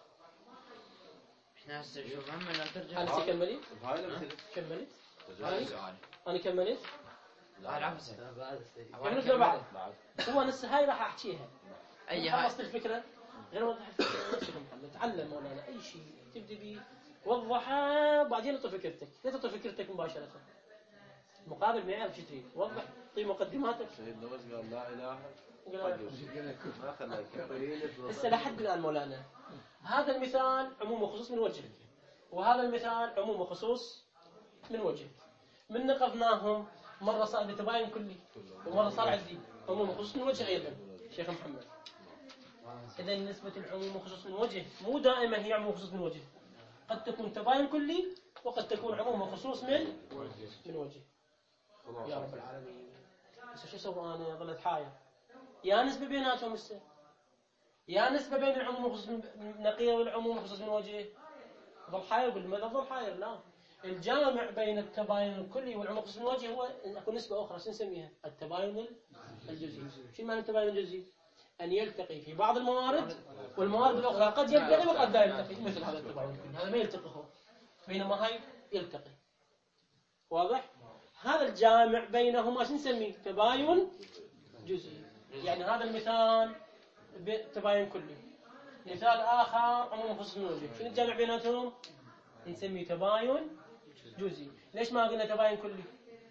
احنا هسه شوف هم لا ترجع. أنت كملي؟ هاي لم كملي؟ هذا سؤال. أنا كملت؟ لا العفو. كملت لا بعد؟ هو نفس هاي راح أحكيها. أي هاي. خلصت الفكرة؟ غير وضح الفكرة. نفسك محمد تعلم مولانا أي شيء تبدي بيه وضحها وبعدين اعطي فكرتك، لا تعطي فكرتك مباشرة. مقابل ما يعرف شو تريد، وضح، اعطي مقدماتك. سيدنا بس قال لا اله قال ما خلى يكمل. هسه لحد الآن مولانا هذا المثال عموم وخصوص من وجه، وهذا المثال عموم وخصوص من وجه. من نقضناهم مرة صار بتباين كلي ومرة صار عندي عموم وخصوص من وجه أيضا شيخ محمد. إذا نسبة العموم وخصوص من وجه مو دائما هي عموم وخصوص من وجه، قد تكون تباين كلي وقد تكون عموم وخصوص من من وجه. يا رب العالمين. بس شو اسوي انا؟ ظلت حاير. يا نسبة بيناتهم هسه، يا نسبة بين العموم وخصوص من نقيض والعموم وخصوص من وجه. ظل حاير بالمذهب، ظل حاير. لا، الجامع بين التباين الكلي والعموم وخصوص من وجه هو ان اكو نسبة اخرى شو نسميها؟ التباين الجزئي. شو معنى التباين الجزئي؟ ان يلتقي في بعض الموارد والموارد الاخرى قد يلتقي وقد لا يلتقي، مثل هذا التباين الكلي، هذا ما يلتقي هو، بينما هاي يلتقي. واضح؟ هذا الجامع بينهما شو نسميه؟ تباين جزئي. يعني هذا المثال تباين كلي، مثال آخر عموم خصوص من وجه، شنو الجامع بيناتهم؟ نسميه تباين جزئي. ليش ما قلنا تباين كلي؟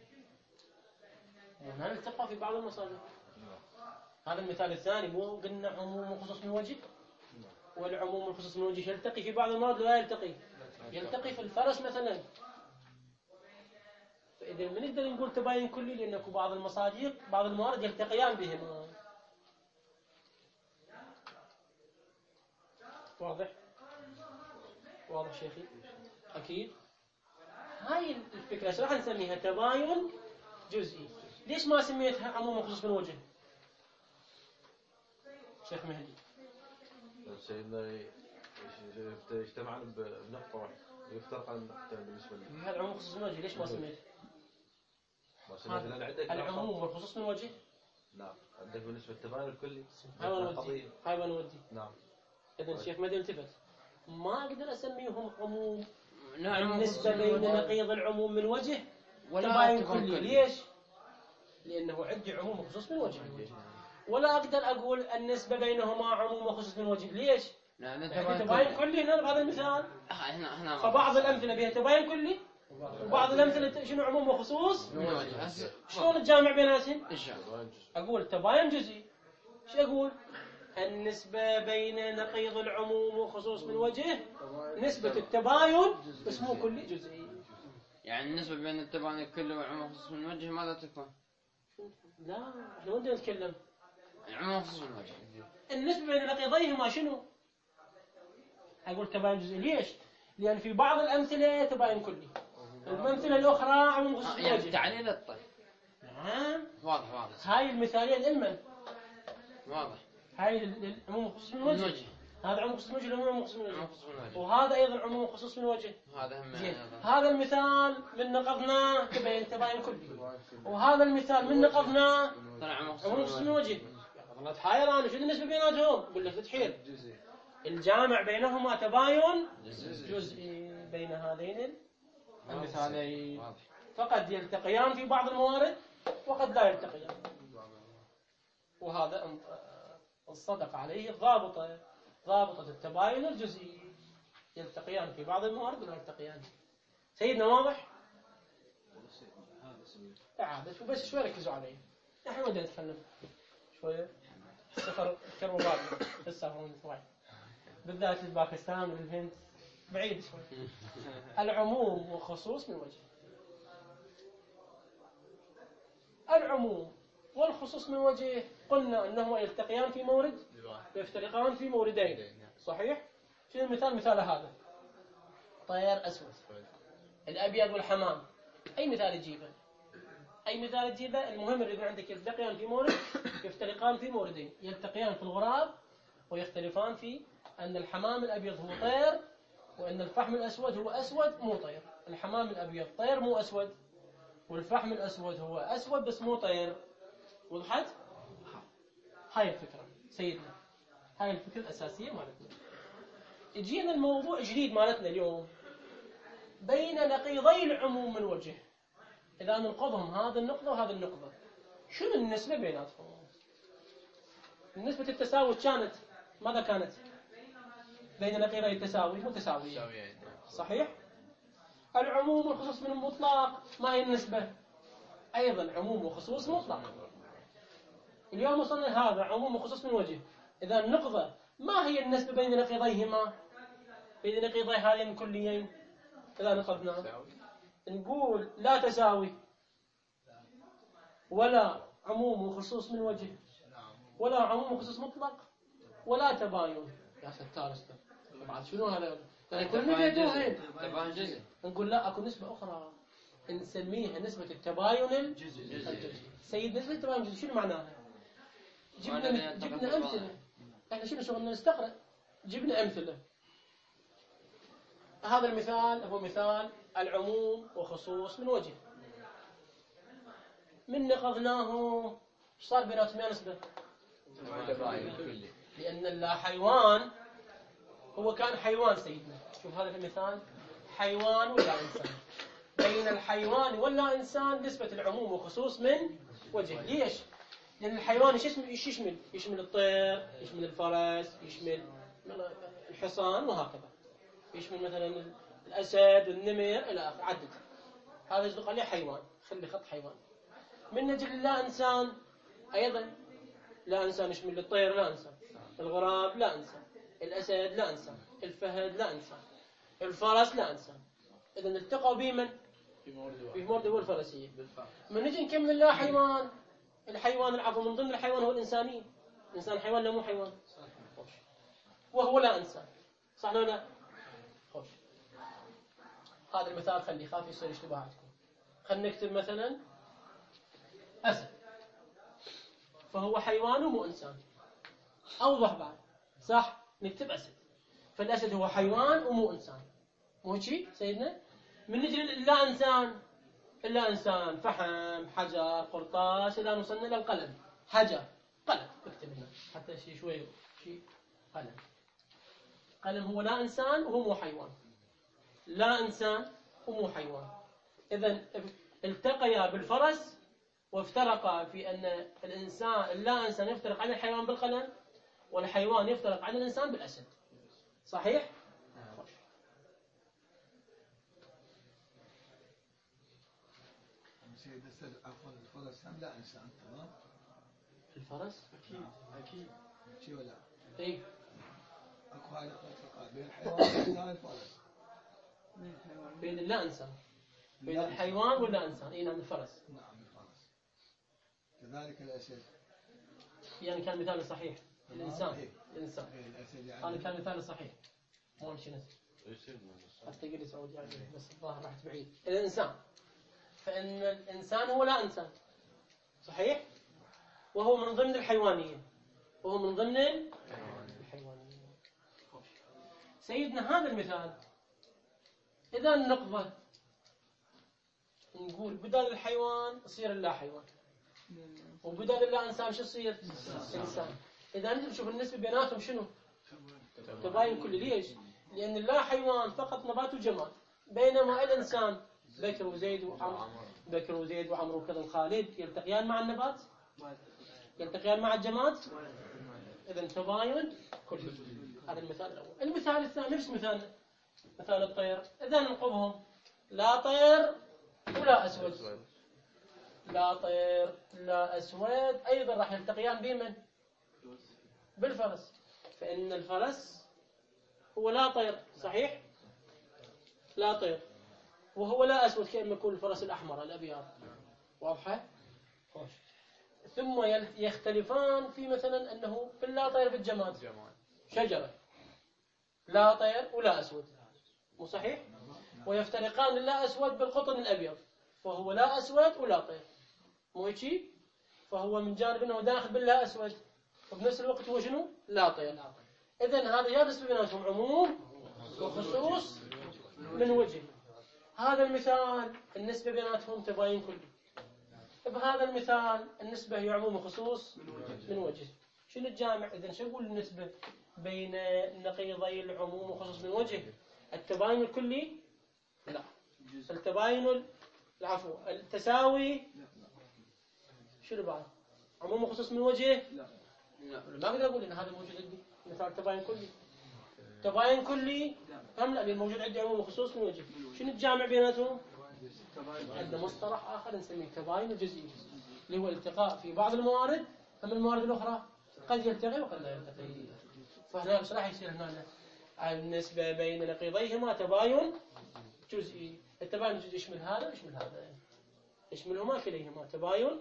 لأنها التقى في بعض المصادر. هذا المثال الثاني مو قلنا عموم خصوص من وجه، والعموم الخصوص من وجه يلتقي في بعض الموارد لا يلتقي، يلتقي في الفرس مثلا. فإذا ما نقدر نقول تباين كلي لأن بعض المصادر بعض الموارد يلتقيان بهما. واضح؟ واضح شيخي؟ أكيد. هاي الفكرة ايش راح نسميها؟ تباين جزئي. ليش ما سميتها عموم وخصوص من وجه؟ شيخ مهدي. سيدنا يجتمعان بنقطة واحدة ويفترقان النقطتين بالنسبة لي. هذا العموم خصوص من وجه، ليش ما سميت؟ ما سميت لأن عندك العموم والخصوص من وجه؟ نعم، عندك بالنسبة للتباين الكلي. هاي وانا ودي، هاي وانا ودي. نعم. إذا الشيخ ما يلتفت، ما أقدر أسميهم عموم نعم. بالنسبة بين نقيض العموم من وجه ولا تباين تباين كلي. كلي. ليش؟ لأنه عندي عموم وخصوص من وجه. ولا أقدر أقول النسبة بينهما عموم وخصوص من وجه. ليش؟ نعم. يعني تباين كلي هنا بهذا المثال. احنا احنا فبعض الأمثلة بها تباين كلي وبعض الأمثلة شنو عموم وخصوص. من وجه. هسه شلون الجامع بيناتهم؟ إن شاء الله. أقول تباين جزئي. شو أقول؟ النسبة بين نقيض العموم وخصوص من وجه نسبة التباين اسمه كلي جزئي. يعني النسبة بين التباين الكلي والعموم خصوص من وجه ماذا تكون؟ لا احنا وين نتكلم؟ العموم خصوص من وجه. النسبة بين نقيضيهما شنو؟ أقول تباين جزئي. ليش؟ لأن في بعض الأمثلة تباين كلي والأمثلة الأخرى عموم خصوص من يعني وجه. تعليل الطيب. نعم. واضح واضح. هاي المثالين علما. واضح. هاي العموم خصوص من وجه. هذا عموم خصوص من وجه وعموم خصوص من وجه. عموم خصوص من وجه. وهذا أيضا عموم خصوص من وجه. هذا هم زين. يعني هذا المثال من نقضناه تبين تباين كلي. وهذا المثال من نقضناه طلع عموم خصوص عموم خصوص من من وجه. وجه. والله تحاير أنا شو النسبة بيناتهم؟ أقول لك تحير. الجامع بينهما تباين جزئي بين هذين المثالين. واضح. فقد يلتقيان في بعض الموارد وقد لا يلتقيان. وهذا الصدق عليه الضابطة، ضابطة التباين الجزئي. يلتقيان في بعض الموارد ولا يلتقيان. سيدنا واضح؟ إعادة وبس شوي ركزوا عليه. نحن بدنا نتكلم شوية. السفر كرمبات السفر شوي. بالذات لباكستان والهند بعيد شوي. العموم وخصوص من وجه. العموم والخصوص من وجه قلنا أنهما يلتقيان في مورد ويفترقان في موردين. صحيح؟ شنو المثال؟ مثال هذا طير أسود، الأبيض والحمام. أي مثال تجيبه؟ أي مثال تجيبه؟ المهم اللي عندك يلتقيان في مورد يفترقان في موردين. يلتقيان في الغراب ويختلفان في أن الحمام الأبيض هو طير وأن الفحم الأسود هو أسود مو طير. الحمام الأبيض طير مو أسود والفحم الأسود هو أسود بس مو طير. وضحت؟ هاي الفكرة سيدنا، هاي الفكرة الأساسية مالتنا. يجينا الموضوع جديد مالتنا اليوم بين نقيضي العموم من وجه. إذا ننقضهم هذا النقطة وهذا النقطة شنو النسبة بيناتهم؟ النسبة التساوي كانت ماذا كانت؟ بين نقيضي التساوي متساوية. صحيح؟ العموم والخصوص من المطلق ما هي النسبة؟ أيضا عموم وخصوص مطلق. اليوم وصلنا هذا عموم وخصوص من وجه. إذا النقضة ما هي النسبة بين نقيضيهما؟ بين نقيضي هذين الكليين إذا نقضنا نقول لا تساوي ولا عموم وخصوص من وجه ولا عموم وخصوص مطلق ولا تباين. يا ستار استر بعد شنو هذا؟ تباين جزئي. نقول لا اكو نسبة أخرى نسميها نسبة التباين الجزئي. سيد نسبة التباين الجزئي شنو معناها؟ جبنا جبنا أمثلة. احنا شنو شغلنا نستقرأ. جبنا أمثلة. هذا المثال هو مثال العموم وخصوص من وجه. من نقضناه ايش صار بيناتهم يا نسبة؟ لأن اللا حيوان هو كان حيوان سيدنا. شوف هذا المثال حيوان ولا إنسان. بين الحيوان ولا إنسان نسبة العموم وخصوص من وجه. ليش؟ لأن الحيوان ايش يشمل؟ ايش يشمل؟ يشمل الطير، يشمل الفرس، يشمل الحصان وهكذا. يشمل مثلا الأسد والنمر إلى آخره عدد. هذا يصدق عليه حيوان. خلي خط حيوان. من نجل لا إنسان أيضا لا إنسان يشمل الطير لا إنسان، الغراب لا إنسان، الأسد لا إنسان، الفهد لا إنسان، الفرس لا إنسان. إذا التقوا بمن؟ في مورد هو الفرسية. من نجي نكمل الله حيوان. الحيوان العظيم من ضمن الحيوان هو الإنسانية. الإنسان حيوان لا مو حيوان. وهو لا إنسان. صح ولا لا؟ خوش. هذا المثال خلي خاف يصير اشتباه عندكم. خلينا نكتب مثلا أسد. فهو حيوان ومو إنسان. أوضح بعد. صح؟ نكتب أسد. فالأسد هو حيوان ومو إنسان، مو هيك سيدنا؟ من نجي لا إنسان، إلا إنسان فحم، حجر، قرطاس، إلى أن وصلنا إلى القلم. حجر، قلم، اكتب هنا حتى شيء شوي شيء قلم. قلم هو لا إنسان وهو مو حيوان. لا إنسان ومو حيوان. إذا التقيا بالفرس وافترقا في أن الإنسان اللا إنسان يفترق عن الحيوان بالقلم، والحيوان يفترق عن الإنسان بالأسد. صحيح؟ سيد السيد عفوا الفرس هم لا إنسان تمام؟ الفرس؟ أكيد أكيد شي ولا؟ إيه؟ أكو هاي الفرقة بين الحيوان والإنسان الفرس. بين اللا إنسان. بين الحيوان واللا إنسان. إيه نعم الفرس. نعم الفرس. كذلك الأسد. يعني كان مثال صحيح. الإنسان. إيه. الإنسان. إيه الأسد يعني. هذا كان مثال صحيح. مو مشي نسي. حتى قلت سعودي يعني بس الظاهر رحت بعيد. الإنسان. فإن الإنسان هو لا إنسان. صحيح؟ وهو من ضمن الحيوانية. وهو من ضمن الحيوانية. سيدنا هذا المثال إذا النقضة نقول بدال الحيوان يصير اللا حيوان، وبدال اللا إنسان شو يصير؟ إنسان. إذا أنت تشوف النسبة بيناتهم شنو؟ تباين كلي. ليش؟ لأن اللا حيوان فقط نبات وجماد، بينما الإنسان بكر وزيد وعمرو بكر وزيد وعمرو وكذا وخالد يلتقيان مع النبات؟ يلتقيان مع الجماد؟ إذا تباين كلي. هذا المثال الأول. المثال الثاني نفس مثال مثال الطير. إذا ننقبهم لا طير ولا أسود. لا طير لا أسود أيضا راح يلتقيان بمن؟ بالفرس. فإن الفرس هو لا طير. صحيح؟ لا طير وهو لا أسود كأنه يكون الفرس الأحمر الأبيض. واضحة؟ خوش. ثم يختلفان في مثلا أنه في اللا طير بالجماد شجرة لا طير ولا أسود، مو صحيح؟ ويفترقان اللا أسود بالقطن الأبيض، فهو لا أسود ولا طير، مو هيك؟ فهو من جانب أنه داخل باللا أسود وبنفس الوقت هو شنو؟ لا طير. إذن هذا يدرس بيناتهم عموم وخصوص من وجه. هذا المثال النسبة بيناتهم تباين كلي. بهذا المثال النسبة هي عموم وخصوص من وجه. شنو الجامع؟ إذن شو نقول النسبة بين نقيضي العموم وخصوص من وجه؟ التباين الكلي؟ لا. التباين العفو التساوي؟ شنو بعد؟ عموم وخصوص من وجه؟ لا. ما أقدر أقول إن هذا موجود عندي مثال تباين كلي. تباين كلي أم لا؟ لأن موجود عندي عموم وخصوص من وجه. شنو الجامع بيناتهم؟ عندنا مصطلح آخر نسميه تباين الجزئي، اللي هو الالتقاء في بعض الموارد، أما الموارد الأخرى قد يلتقي وقد لا يلتقي. فهنا ايش راح يصير هنا؟ النسبة بين نقيضيهما تباين جزئي. التباين الجزئي يشمل هذا ويشمل هذا، يشملهما كليهما تباين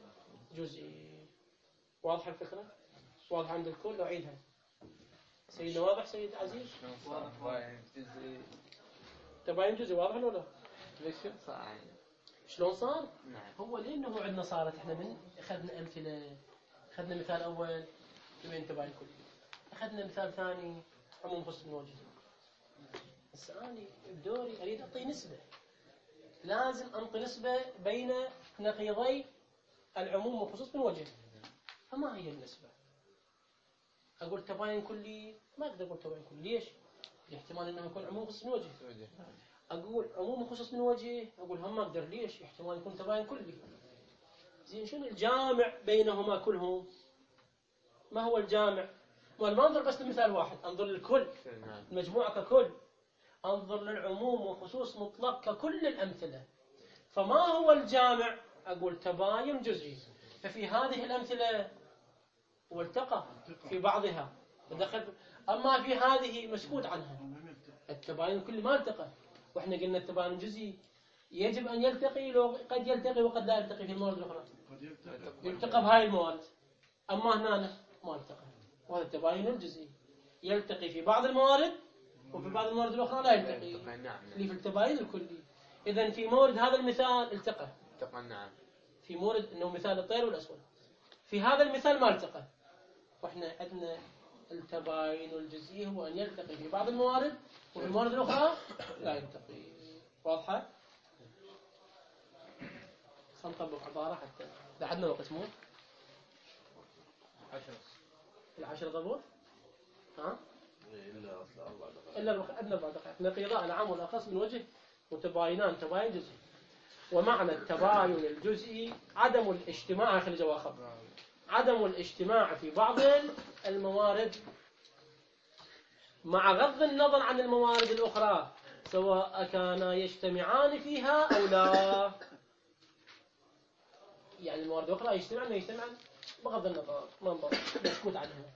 جزئي. واضح الفكرة؟ واضح عند الكل؟ أعيدها. سيدنا واضح سيد عزيز؟ تباين جزئي. تباين جزئي واضح ولا لا؟ ليش صار؟ شلون صار؟ نعم. هو لأنه عندنا صارت احنا من أخذنا أمثلة، أخذنا مثال أول بين تباين كلي، أخذنا مثال ثاني عموم خصوص من وجه. بس أنا بدوري أريد أعطي نسبة، لازم أنطي نسبة بين نقيضي العموم والخصوص من وجه. فما هي النسبة؟ أقول تباين كلي؟ ما أقدر أقول تباين كلي. ليش؟ احتمال أنه يكون عموم خصوص من وجه. أقول عموم وخصوص من وجه، أقول هم ما أقدر. ليش؟ احتمال يكون تباين كلي. زين شنو الجامع بينهما كلهم؟ ما هو الجامع؟ ما أنظر بس لمثال واحد، أنظر للكل، المجموعة ككل، أنظر للعموم وخصوص مطلق ككل الأمثلة. فما هو الجامع؟ أقول تباين جزئي. ففي هذه الأمثلة والتقى في بعضها ودخل، أما في هذه مسكوت عنها. التباين كل ما التقى، وإحنا قلنا التباين الجزئي يجب أن يلتقي، لو قد يلتقي وقد لا يلتقي في الموارد الأخرى. يلتقى بهاي الموارد، أما هنا ما التقى. وهذا التباين الجزئي يلتقي في بعض الموارد وفي بعض الموارد الأخرى لا يلتقي. اللي في التباين الكلي. إذن في مورد هذا المثال التقى. التقى نعم. في مورد إنه مثال الطير والأسود. في هذا المثال ما التقى. وإحنا عندنا التباين الجزئي هو أن يلتقي في بعض الموارد وفي الموارد الأخرى لا يلتقي. واضحة؟ سنطبق عبارة حتى لحدنا وقت مو عشرة العشرة ضبط. ها؟ إلا أصل أربع دقائق. إلا أدنى أربع دقائق. نقيضان العام والأخص من وجه متباينان تباين جزئي. ومعنى التباين الجزئي عدم الاجتماع خلي جواخر عدم الاجتماع في بعض الموارد مع غض النظر عن الموارد الأخرى سواء كانا يجتمعان فيها أو لا. يعني الموارد الأخرى يجتمعن يجتمعن بغض النظر منظر مسكوت عنها.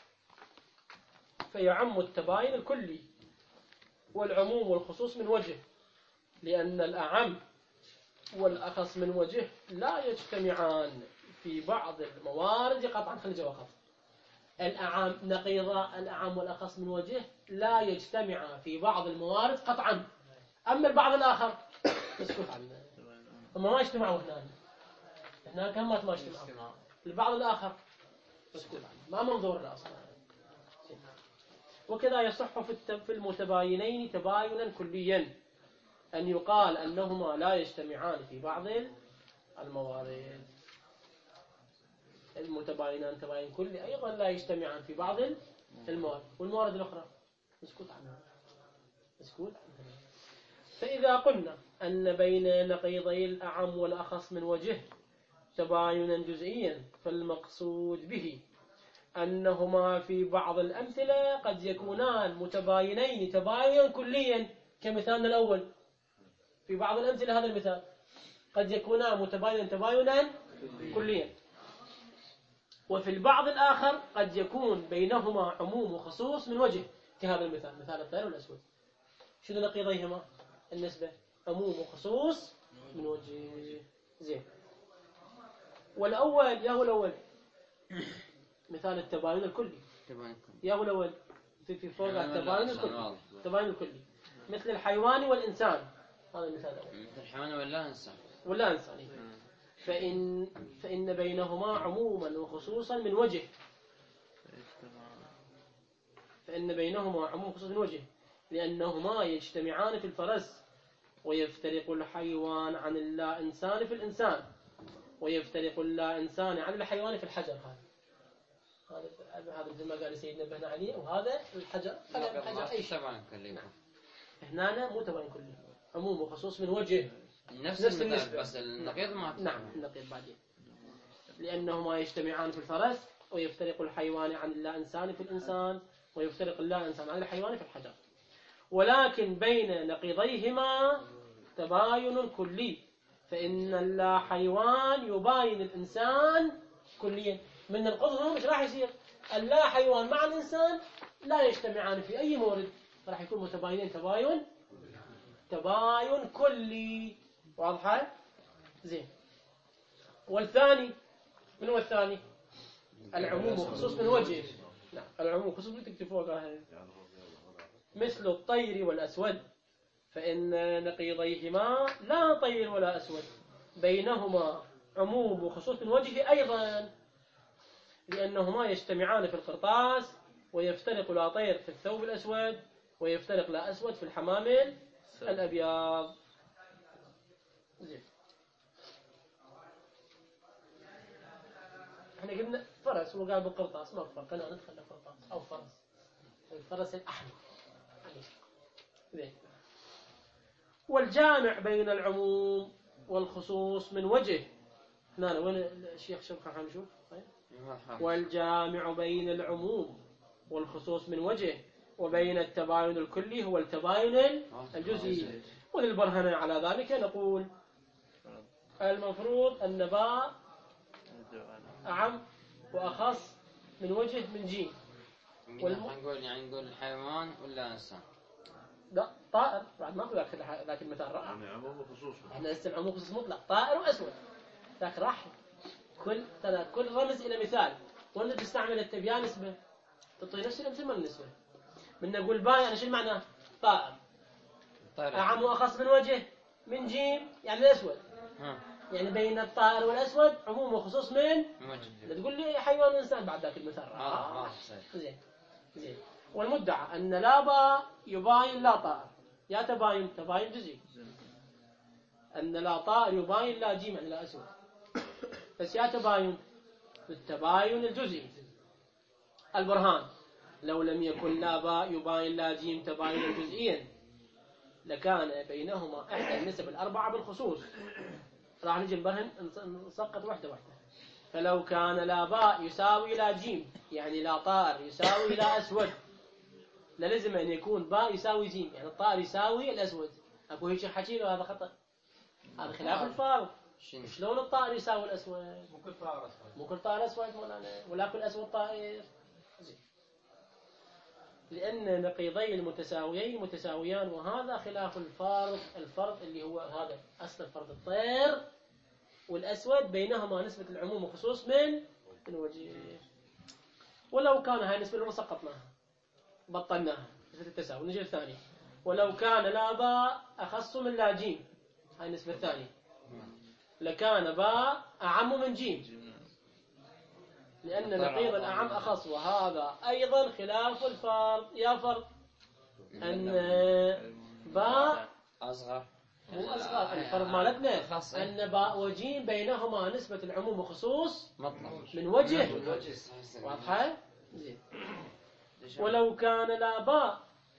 فيعم التباين الكلي والعموم والخصوص من وجه، لأن الأعم والأخص من وجه لا يجتمعان في بعض الموارد قطعا. خلي جوا خط الأعم نقيضا الأعم والأخص من وجه لا يجتمعان في بعض الموارد قطعا. أما البعض الآخر مسكوت عنه هم ما يجتمعوا هنا هناك هم ما يجتمعوا. البعض الآخر مسكوت عنه ما منظور له أصلا. وكذا يصح في المتباينين تباينا كليا أن يقال أنهما لا يجتمعان في بعض الموارد. المتباينان تباين كلي أيضا لا يجتمعان في بعض الموارد والموارد الأخرى مسكوت عنها مسكوت عنها. فإذا قلنا أن بين نقيضي الأعم والأخص من وجه تباينا جزئيا فالمقصود به أنهما في بعض الأمثلة قد يكونان متباينين تباينا كليا كمثالنا الأول. في بعض الأمثلة هذا المثال قد يكونان متباينا تباينا كليا. وفي البعض الآخر قد يكون بينهما عموم وخصوص من وجه كهذا المثال مثال الطير والأسود. شنو نقيضيهما النسبة؟ عموم وخصوص من وجه. زين. والأول يا هو الأول مثال التباين الكلي يا هو الأول في في فوق التباين الكلي التباين الكلي مثل الحيوان والإنسان. هذا المثال الأول مثل الحيوان ولا إنسان ولا إنسان. فإن فإن بينهما عموما وخصوصا من وجه فإن بينهما عموما وخصوصا من وجه لأنهما يجتمعان في الفرس ويفترق الحيوان عن اللا إنسان في الإنسان ويفترق اللا إنسان عن الحيوان في الحجر. هذا هذا هذا مثل ما قال سيدنا بن علي وهذا الحجر هذا الحجر أي شيء. هنا مو تباين كلي عموم وخصوص من وجه نفس, نفس النسبة بس النقيض ما نعم النقيض بعدين لأنهما يجتمعان في الفرس ويفترق الحيوان عن اللا إنسان في الإنسان ويفترق اللا إنسان عن الحيوان في الحجر. ولكن بين نقيضيهما تباين كلي فإن اللا حيوان يباين الإنسان كليا. من القضاء مش راح يصير اللا حيوان مع الإنسان لا يجتمعان في أي مورد راح يكون متباينين تباين تباين كلي. واضحة؟ زين. والثاني من هو الثاني؟ العموم وخصوص من وجه. نعم العموم وخصوص بتكتب فوقها مثل الطير والأسود فإن نقيضيهما لا طير ولا أسود بينهما عموم وخصوص من وجه أيضا لأنهما يجتمعان في القرطاس ويفترق لا طير في الثوب الأسود ويفترق لا أسود في الحمام الأبيض. زين. احنا قلنا فرس وقال بالقرطاس ما فرق انا ندخل قرطاس او فرس الفرس الأحمر. زين. والجامع بين العموم والخصوص من وجه هنا وين الشيخ شوف خلينا نشوف طيب. والجامع بين العموم والخصوص من وجه وبين التباين الكلي هو التباين الجزئي. وللبرهنة على ذلك نقول المفروض أن باء أعم وأخص من وجه من جيم. والم... نقول يعني نقول الحيوان ولا إنسان؟ لا طائر بعد ما أقول لكن مثال رائع. يعني عموم وخصوص. إحنا نستمع عموم وخصوص مطلق طائر وأسود. لكن راح كل كل رمز إلى مثال وأنت تستعمل التبيان نسبة تعطي نفس مثل ما النسبة. من نقول باء يعني شو المعنى؟ طائر. أعم وأخص من وجه من جيم يعني الأسود. ها. يعني بين الطائر والأسود عموم وخصوص من وجه. لا تقول لي حيوان وإنسان بعد ذاك المثال. آه. آه. زين. زين. والمدعى أن لا باء يباين لا طائر، يا تباين تباين جزئي، أن لا طائر يباين لا جيم يعني لا أسود، بس يا تباين التباين الجزئي. البرهان لو لم يكن لا باء يباين لا جيم تباين جزئيا لكان بينهما إحدى النسب الأربعة بالخصوص. راح نجي نبرهن نسقط واحدة واحدة. فلو كان لا باء يساوي لا جيم يعني لا طائر يساوي لا أسود، لازم أن يكون باء يساوي جيم يعني الطائر يساوي الأسود. أكو هيك حكي له هذا خطأ، هذا خلاف الفارض. شلون الطائر يساوي الأسود؟ مو كل طائر أسود. مو كل طائر أسود مولانا، ولا كل أسود طائر. لأن نقيضي المتساويين متساويان، وهذا خلاف الفارض. الفرض اللي هو هذا أصل الفرض الطير والأسود بينهما نسبة العموم والخصوص من من وجه. ولو كان هاي النسبة اللي سقطناها بطلناها نسبة التساوي. نجي الثاني، ولو كان لا باء أخص من لا جيم، هاي النسبة الثانية، لكان باء أعم من جيم، لأن نقيض الأعم أخص. وهذا أيضا خلاف الفرض. يا فرض أن باء أصغر مو أصغر، الفرض مالتنا أن باء وجيم بينهما نسبة العموم وخصوص من وجه. واضحة؟ زين. ولو كان لا باء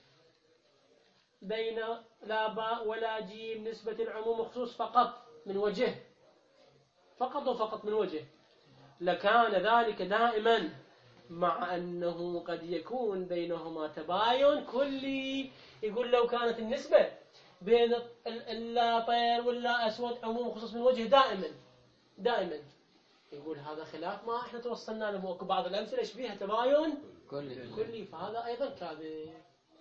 بين لا باء ولا جيم نسبة العموم وخصوص فقط من وجه، فقط وفقط من وجه، لكان ذلك دائما، مع أنه قد يكون بينهما تباين كلي. يقول لو كانت النسبة بين اللا طير واللا أسود عموم وخصوص من وجه دائما دائما، يقول هذا خلاف ما احنا توصلنا له. اكو بعض الأمثلة يشبيها تباين كلي كلي، فهذا أيضا كاذب.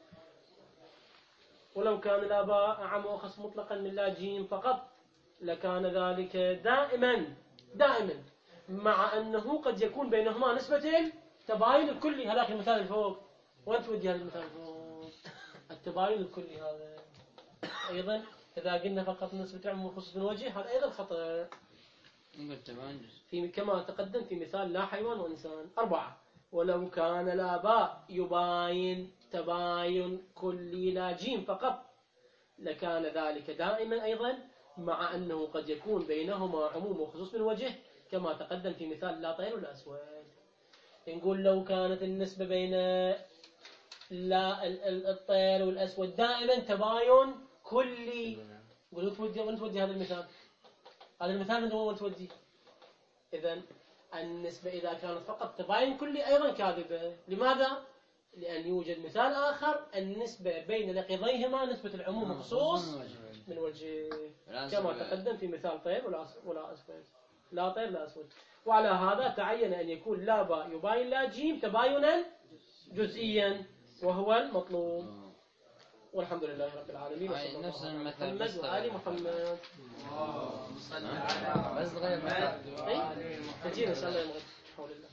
ولو كان لا باء أعم وأخص مطلقا من لا جيم فقط لكان ذلك دائما دائما، مع أنه قد يكون بينهما نسبة التباين الكلي. هذاك المثال الفوق، وين تودي هذا المثال الفوق؟ التباين الكلي هذا أيضا إذا قلنا فقط نسبة عموم وخصوص من وجه، هذا أيضا خطأ. في كما تقدم في مثال لا حيوان وإنسان. أربعة، ولو كان لا باء يباين تباين كلي لا جيم فقط لكان ذلك دائما أيضا، مع أنه قد يكون بينهما عموم وخصوص من وجه كما تقدم في مثال لا طير ولا أسود. نقول لو كانت النسبة بين لا الطير والأسود دائما تباين كلي، قلوا تودي وين تودي هذا المثال؟ هذا المثال من وين تودي؟ إذن النسبة إذا كانت فقط تباين كلي أيضا كاذبة. لماذا؟ لأن يوجد مثال آخر النسبة بين نقيضيهما نسبة العموم والخصوص من وجه، كما تقدم في مثال طير ولا ولا أسود، لا طير لا أسود. وعلى هذا تعين أن يكون لا باء يباين لا جيم تباينا جزئيا وهو المطلوب. والحمد لله رب العالمين، وصلى الله على محمد وآل محمد. بس تغير اي تجينا ان شاء الله يوم حول الله.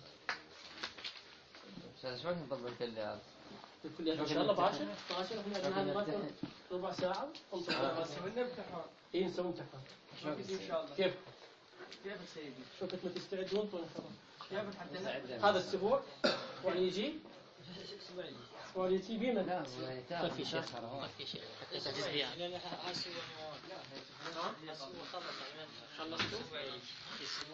استاذ شو نطبق الكلي هذا؟ الكليات ان شاء الله بعشرة بعشرة احنا هذا ربع ساعة ونطبق. سوينا امتحان. اي نسوي امتحان. ان شاء الله. كيف؟ كيف سيدي؟ شو كنت ما تستعدون طول الخبر؟ كيف حتى هذا الاسبوع وين يجي؟ اسبوع يجي بينا. ما في شيخ ما في شيء لأن هالسوى لا هالسوى خلص خلصتوا